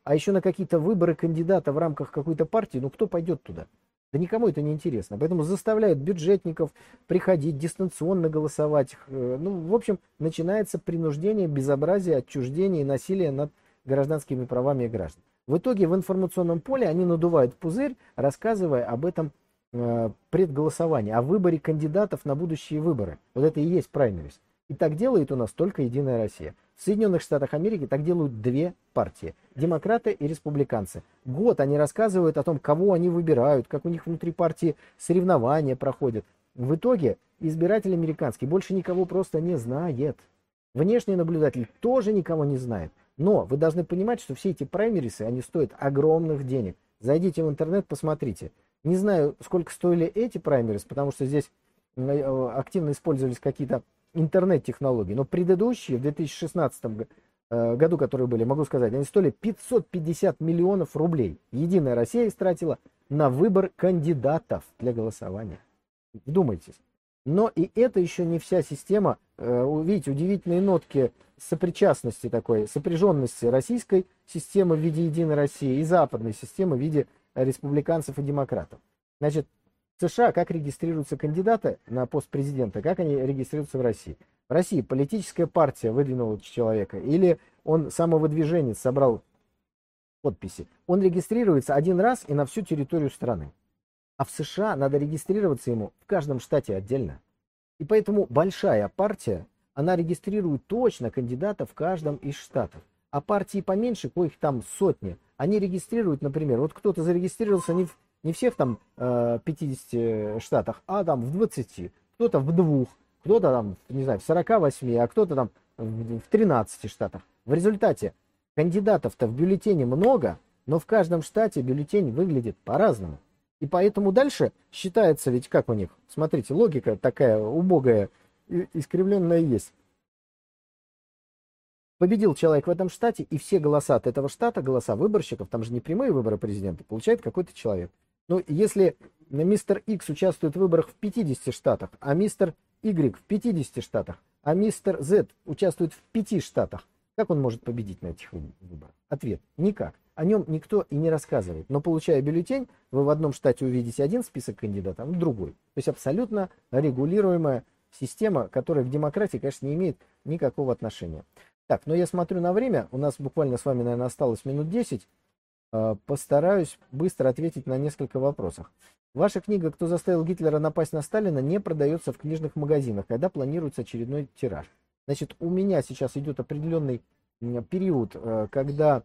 а еще на какие-то выборы кандидата в рамках какой-то партии, ну кто пойдет туда? Да никому это не интересно. Поэтому заставляют бюджетников приходить, дистанционно голосовать. Ну, в общем, начинается принуждение, безобразие, отчуждение и насилие над гражданскими правами граждан. В итоге в информационном поле они надувают пузырь, рассказывая об этом предголосовании, о выборе кандидатов на будущие выборы. Вот это и есть праймерис. И так делает у нас только Единая Россия. В Соединенных Штатах Америки так делают две партии. Демократы и республиканцы. Год они рассказывают о том, кого они выбирают, как у них внутри партии соревнования проходят. В итоге избиратель американский больше никого просто не знает. Внешний наблюдатель тоже никого не знает. Но вы должны понимать, что все эти праймерисы, они стоят огромных денег. Зайдите в интернет, посмотрите. Не знаю, сколько стоили эти праймерис, потому что здесь активно использовались какие-то интернет-технологии. Но предыдущие, в 2016 году, которые были, могу сказать, они стоили 550 миллионов рублей. Единая Россия истратила на выбор кандидатов для голосования. Вдумайтесь. Но и это еще не вся система. Видите, удивительные нотки сопричастности такой, сопряженности российской системы в виде Единой России и западной системы в виде республиканцев и демократов. Значит, в США как регистрируются кандидаты на пост президента, как они регистрируются в России? В России политическая партия выдвинула человека, или он самовыдвиженец собрал подписи. Он регистрируется один раз и на всю территорию страны. А в США надо регистрироваться ему в каждом штате отдельно. И поэтому большая партия, она регистрирует точно кандидата в каждом из штатов. А партии поменьше, коих там сотни, они регистрируют, например, вот кто-то зарегистрировался не всех там 50 штатах, а там в 20, кто-то в 2, кто-то там, не знаю, в 48, а кто-то там в 13 штатах. В результате кандидатов-то в бюллетене много, но в каждом штате бюллетень выглядит по-разному. И поэтому дальше считается, ведь как у них, смотрите, логика такая убогая, искривленная есть. Победил человек в этом штате, и все голоса от этого штата, голоса выборщиков, там же не прямые выборы президента, получает какой-то человек. Но если мистер X участвует в выборах в 50 штатах, а мистер Y в 50 штатах, а мистер Z участвует в 5 штатах, как он может победить на этих выборах? Ответ – никак. О нем никто и не рассказывает. Но получая бюллетень, вы в одном штате увидите один список кандидатов, а в другой. То есть абсолютно регулируемая система, которая в демократии, конечно, не имеет никакого отношения. Так, но я смотрю на время, у нас буквально с вами, наверное, осталось минут 10. Постараюсь быстро ответить на несколько вопросов. Ваша книга «Кто заставил Гитлера напасть на Сталина» не продается в книжных магазинах, когда планируется очередной тираж. Значит, у меня сейчас идет определенный период, когда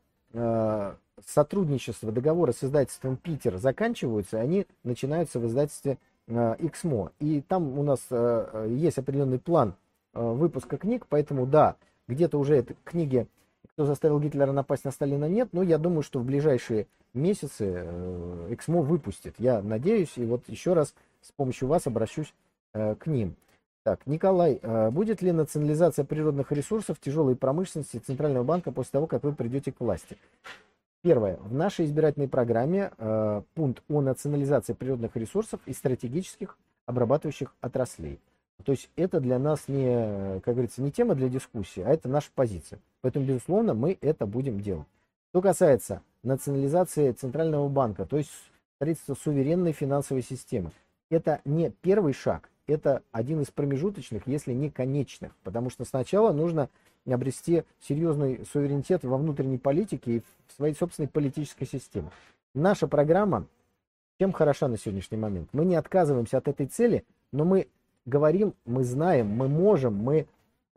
сотрудничество, договоры с издательством «Питер» заканчиваются, они начинаются в издательстве «Эксмо». И там у нас есть определенный план выпуска книг, поэтому да, где-то уже этой книги «Кто заставил Гитлера напасть на Сталина» нет, но я думаю, что в ближайшие месяцы «Эксмо» выпустит. Я надеюсь, и вот еще раз с помощью вас обращусь к ним. Так, Николай, будет ли национализация природных ресурсов тяжелой промышленности Центрального банка после того, как вы придете к власти? Первое. В нашей избирательной программе пункт о национализации природных ресурсов и стратегических обрабатывающих отраслей. То есть это для нас не, как говорится, не тема для дискуссии, а это наша позиция. Поэтому, безусловно, мы это будем делать. Что касается национализации Центрального банка, то есть строительства суверенной финансовой системы, это не первый шаг, это один из промежуточных, если не конечных. Потому что сначала нужно обрести серьезный суверенитет во внутренней политике и в своей собственной политической системе. Наша программа чем хороша на сегодняшний момент? Мы не отказываемся от этой цели, но мы говорим, мы знаем, мы можем, мы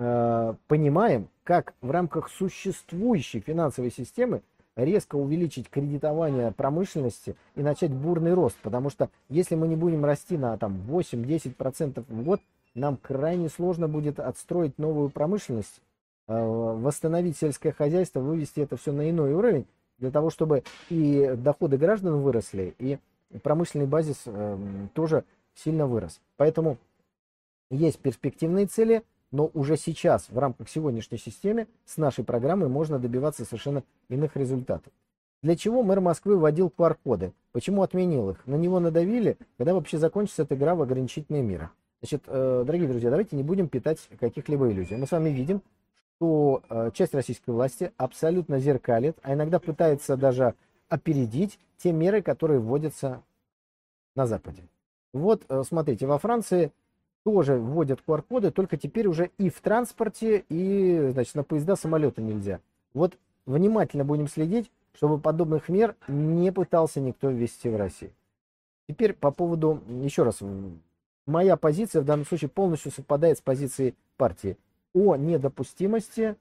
понимаем, как в рамках существующей финансовой системы резко увеличить кредитование промышленности и начать бурный рост. Потому что если мы не будем расти на 8-10% в год, нам крайне сложно будет отстроить новую промышленность, восстановить сельское хозяйство, вывести это все на иной уровень, для того, чтобы и доходы граждан выросли, и промышленный базис тоже сильно вырос. Поэтому есть перспективные цели, но уже сейчас в рамках сегодняшней системы с нашей программой можно добиваться совершенно иных результатов. Для чего мэр Москвы вводил QR-коды? Почему отменил их? На него надавили, когда вообще закончится эта игра в ограничительные меры. Значит, дорогие друзья, давайте не будем питать каких-либо иллюзий. Мы с вами видим, то часть российской власти абсолютно зеркалит, а иногда пытается даже опередить те меры, которые вводятся на Западе. Вот, смотрите, во Франции тоже вводят QR-коды, только теперь уже и в транспорте, и, значит, на поезда, самолеты нельзя. Вот внимательно будем следить, чтобы подобных мер не пытался никто ввести в России. Теперь по поводу, еще раз, моя позиция в данном случае полностью совпадает с позицией партии о недопустимости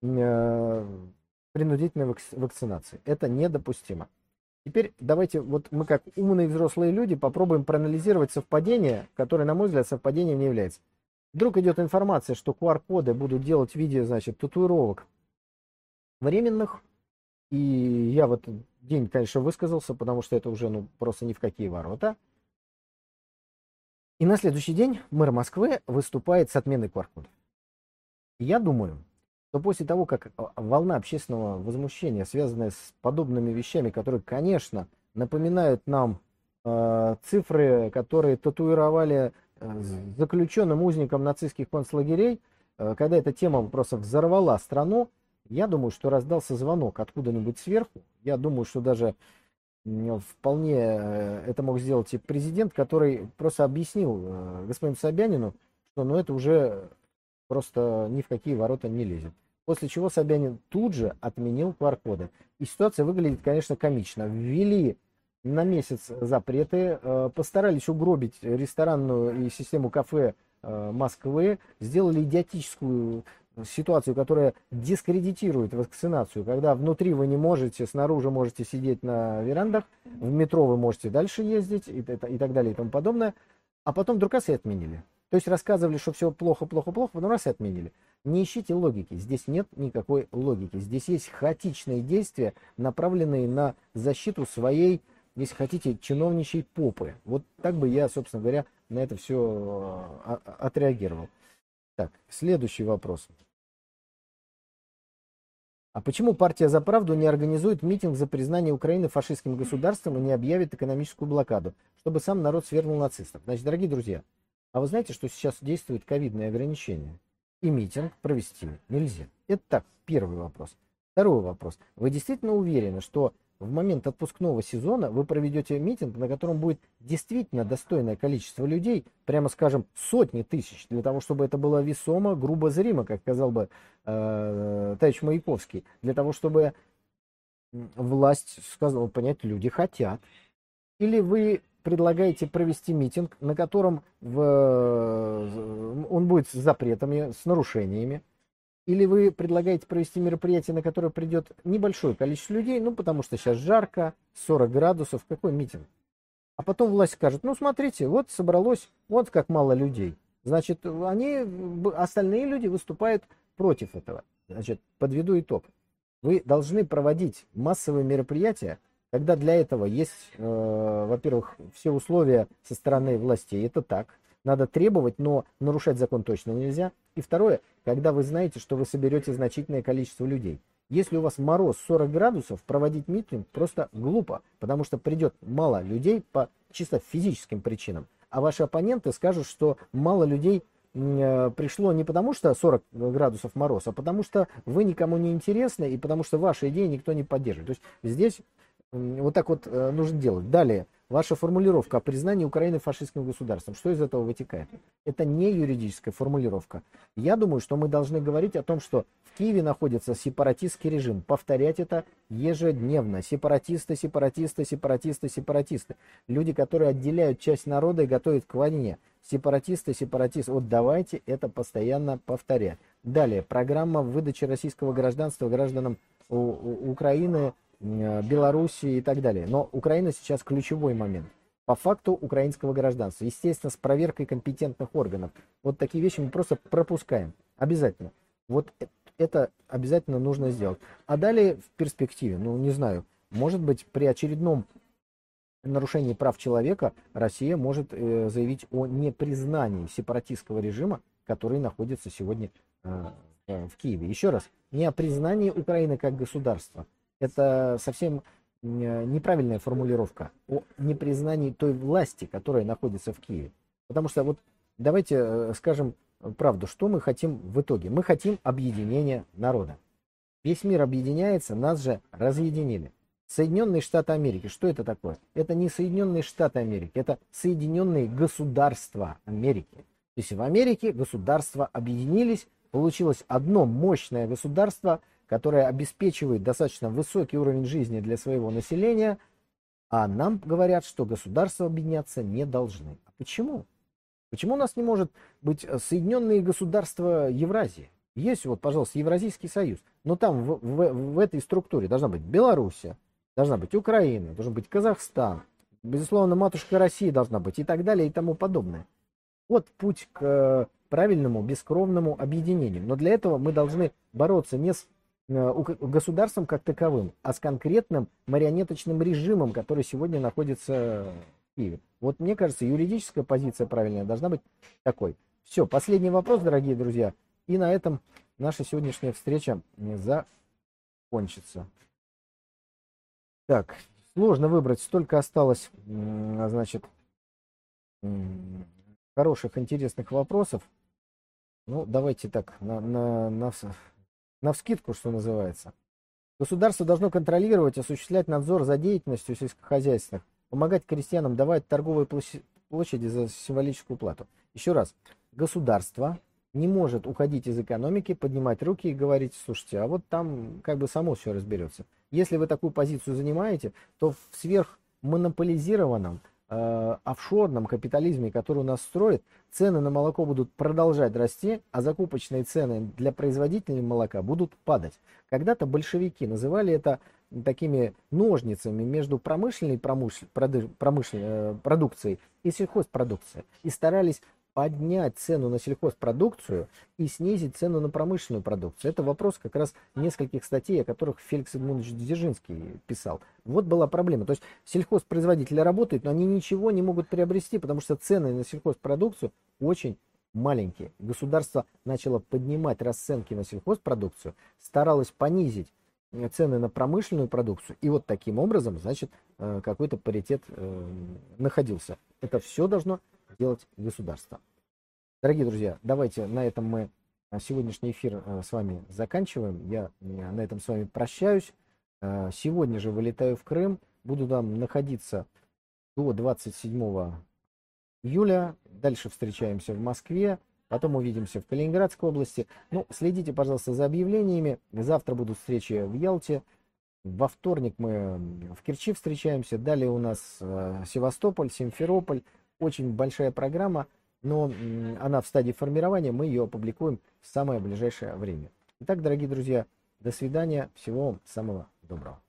принудительной вакцинации. Это недопустимо. Теперь давайте, вот мы как умные взрослые люди попробуем проанализировать совпадение, которое, на мой взгляд, совпадением не является. Вдруг идет информация, что QR-коды будут делать в виде, значит, татуировок временных. И я в этот день, конечно, высказался, потому что это уже, ну, просто ни в какие ворота. И на следующий день мэр Москвы выступает с отменой QR-кодов. Я думаю, что после того, как волна общественного возмущения, связанная с подобными вещами, которые, конечно, напоминают нам цифры, которые татуировали заключенным узникам нацистских концлагерей, когда эта тема просто взорвала страну, я думаю, что раздался звонок откуда-нибудь сверху. Я думаю, что даже вполне это мог сделать и президент, который просто объяснил господину Собянину, что ну, это уже просто ни в какие ворота не лезет. После чего Собянин тут же отменил QR-коды. И ситуация выглядит, конечно, комично. Ввели на месяц запреты, постарались угробить ресторанную и систему кафе Москвы, сделали идиотическую ситуацию, которая дискредитирует вакцинацию, когда внутри вы не можете, снаружи можете сидеть на верандах, в метро вы можете дальше ездить и так далее и тому подобное, а потом вдруг раз и отменили. То есть рассказывали, что все плохо, плохо, плохо, потом раз и отменили. Не ищите логики, здесь нет никакой логики. Здесь есть хаотичные действия, направленные на защиту своей, если хотите, чиновничьей попы. Вот так бы я, собственно говоря, на это все отреагировал. Так, следующий вопрос. А почему партия «За правду» не организует митинг за признание Украины фашистским государством и не объявит экономическую блокаду, чтобы сам народ свергнул нацистов? Значит, дорогие друзья, а вы знаете, что сейчас действуют ковидные ограничения? И митинг провести нельзя. Это так, первый вопрос. Второй вопрос. Вы действительно уверены, что в момент отпускного сезона вы проведете митинг, на котором будет действительно достойное количество людей, прямо скажем, сотни тысяч, для того, чтобы это было весомо, грубо зримо, как сказал бы товарищ Маяковский, для того, чтобы власть сказала, понять, люди хотят. Или вы предлагаете провести митинг, на котором он будет с запретами, с нарушениями. Или вы предлагаете провести мероприятие, на которое придет небольшое количество людей, ну, потому что сейчас жарко, 40 градусов, какой митинг? А потом власть скажет, ну, смотрите, вот собралось, вот как мало людей. Значит, остальные люди выступают против этого. Значит, подведу итог. Вы должны проводить массовые мероприятия, когда для этого есть, во-первых, все условия со стороны властей, это так. Надо требовать, но нарушать закон точно нельзя. И второе, когда вы знаете, что вы соберете значительное количество людей. Если у вас мороз 40 градусов, проводить митинг просто глупо, потому что придет мало людей по чисто физическим причинам. А ваши оппоненты скажут, что мало людей пришло не потому, что 40 градусов мороз, а потому что вы никому не интересны и потому что ваши идеи никто не поддерживает. То есть здесь вот так вот нужно делать. Далее. Ваша формулировка о признании Украины фашистским государством. Что из этого вытекает? Это не юридическая формулировка. Я думаю, что мы должны говорить о том, что в Киеве находится сепаратистский режим. Повторять это ежедневно. Сепаратисты, сепаратисты, сепаратисты, сепаратисты. Люди, которые отделяют часть народа и готовят к войне. Сепаратисты, сепаратисты. Вот давайте это постоянно повторять. Далее. Программа выдачи российского гражданства гражданам Украины, Белоруссии и так далее. Но Украина сейчас ключевой момент. По факту украинского гражданства. Естественно, с проверкой компетентных органов. Вот такие вещи мы просто пропускаем. Обязательно. Вот это обязательно нужно сделать. А далее в перспективе, ну не знаю, может быть при очередном нарушении прав человека Россия может заявить о непризнании сепаратистского режима, который находится сегодня в Киеве. Еще раз, не о признании Украины как государства. Это совсем неправильная формулировка о непризнании той власти, которая находится в Киеве. Потому что вот давайте скажем правду, что мы хотим в итоге. Мы хотим объединения народа. Весь мир объединяется, нас же разъединили. Соединенные Штаты Америки, что это такое? Это не Соединенные Штаты Америки, это Соединенные Государства Америки. То есть в Америке государства объединились, получилось одно мощное государство, которое обеспечивает достаточно высокий уровень жизни для своего населения, а нам говорят, что государства объединяться не должны. А почему? Почему у нас не может быть Соединенные Государства Евразии? Есть вот, пожалуйста, Евразийский союз, но там в этой структуре должна быть Белоруссия, должна быть Украина, должен быть Казахстан, безусловно, матушка России должна быть и так далее и тому подобное. Вот путь к правильному, бескровному объединению. Но для этого мы должны бороться не с государством как таковым, а с конкретным марионеточным режимом, который сегодня находится в Киеве. Вот мне кажется, юридическая позиция правильная должна быть такой. Все, последний вопрос, дорогие друзья. И на этом наша сегодняшняя встреча закончится. Так, сложно выбрать, столько осталось, значит, хороших, интересных вопросов. Ну, давайте так, навскидку, что называется. Государство должно контролировать, осуществлять надзор за деятельностью сельскохозяйственных, помогать крестьянам, давать торговые площади за символическую плату. Еще раз, государство не может уходить из экономики, поднимать руки и говорить: слушайте, а вот там как бы само все разберется. Если вы такую позицию занимаете, то в сверхмонополизированном офшорном капитализме, который у нас строит, цены на молоко будут продолжать расти, а закупочные цены для производителей молока будут падать. Когда-то большевики называли это такими ножницами между промышленной продукцией и сельхозпродукцией. И старались поднять цену на сельхозпродукцию и снизить цену на промышленную продукцию. Это вопрос как раз нескольких статей, о которых Феликс Эдмундович Дзержинский писал. Вот была проблема. То есть сельхозпроизводители работают, но они ничего не могут приобрести, потому что цены на сельхозпродукцию очень маленькие. Государство начало поднимать расценки на сельхозпродукцию, старалось понизить цены на промышленную продукцию, и вот таким образом, значит, какой-то паритет находился. Это все должно делать государство. Дорогие друзья, давайте на этом мы сегодняшний эфир с вами заканчиваем. Я на этом с вами прощаюсь. Сегодня же вылетаю в Крым. Буду там находиться до 27 июля. Дальше встречаемся в Москве. Потом увидимся в Калининградской области. Ну, следите, пожалуйста, за объявлениями. Завтра будут встречи в Ялте. Во вторник мы в Керчи встречаемся. Далее у нас Севастополь, Симферополь. Очень большая программа, но она в стадии формирования. Мы ее опубликуем в самое ближайшее время. Итак, дорогие друзья, до свидания. Всего вам самого доброго.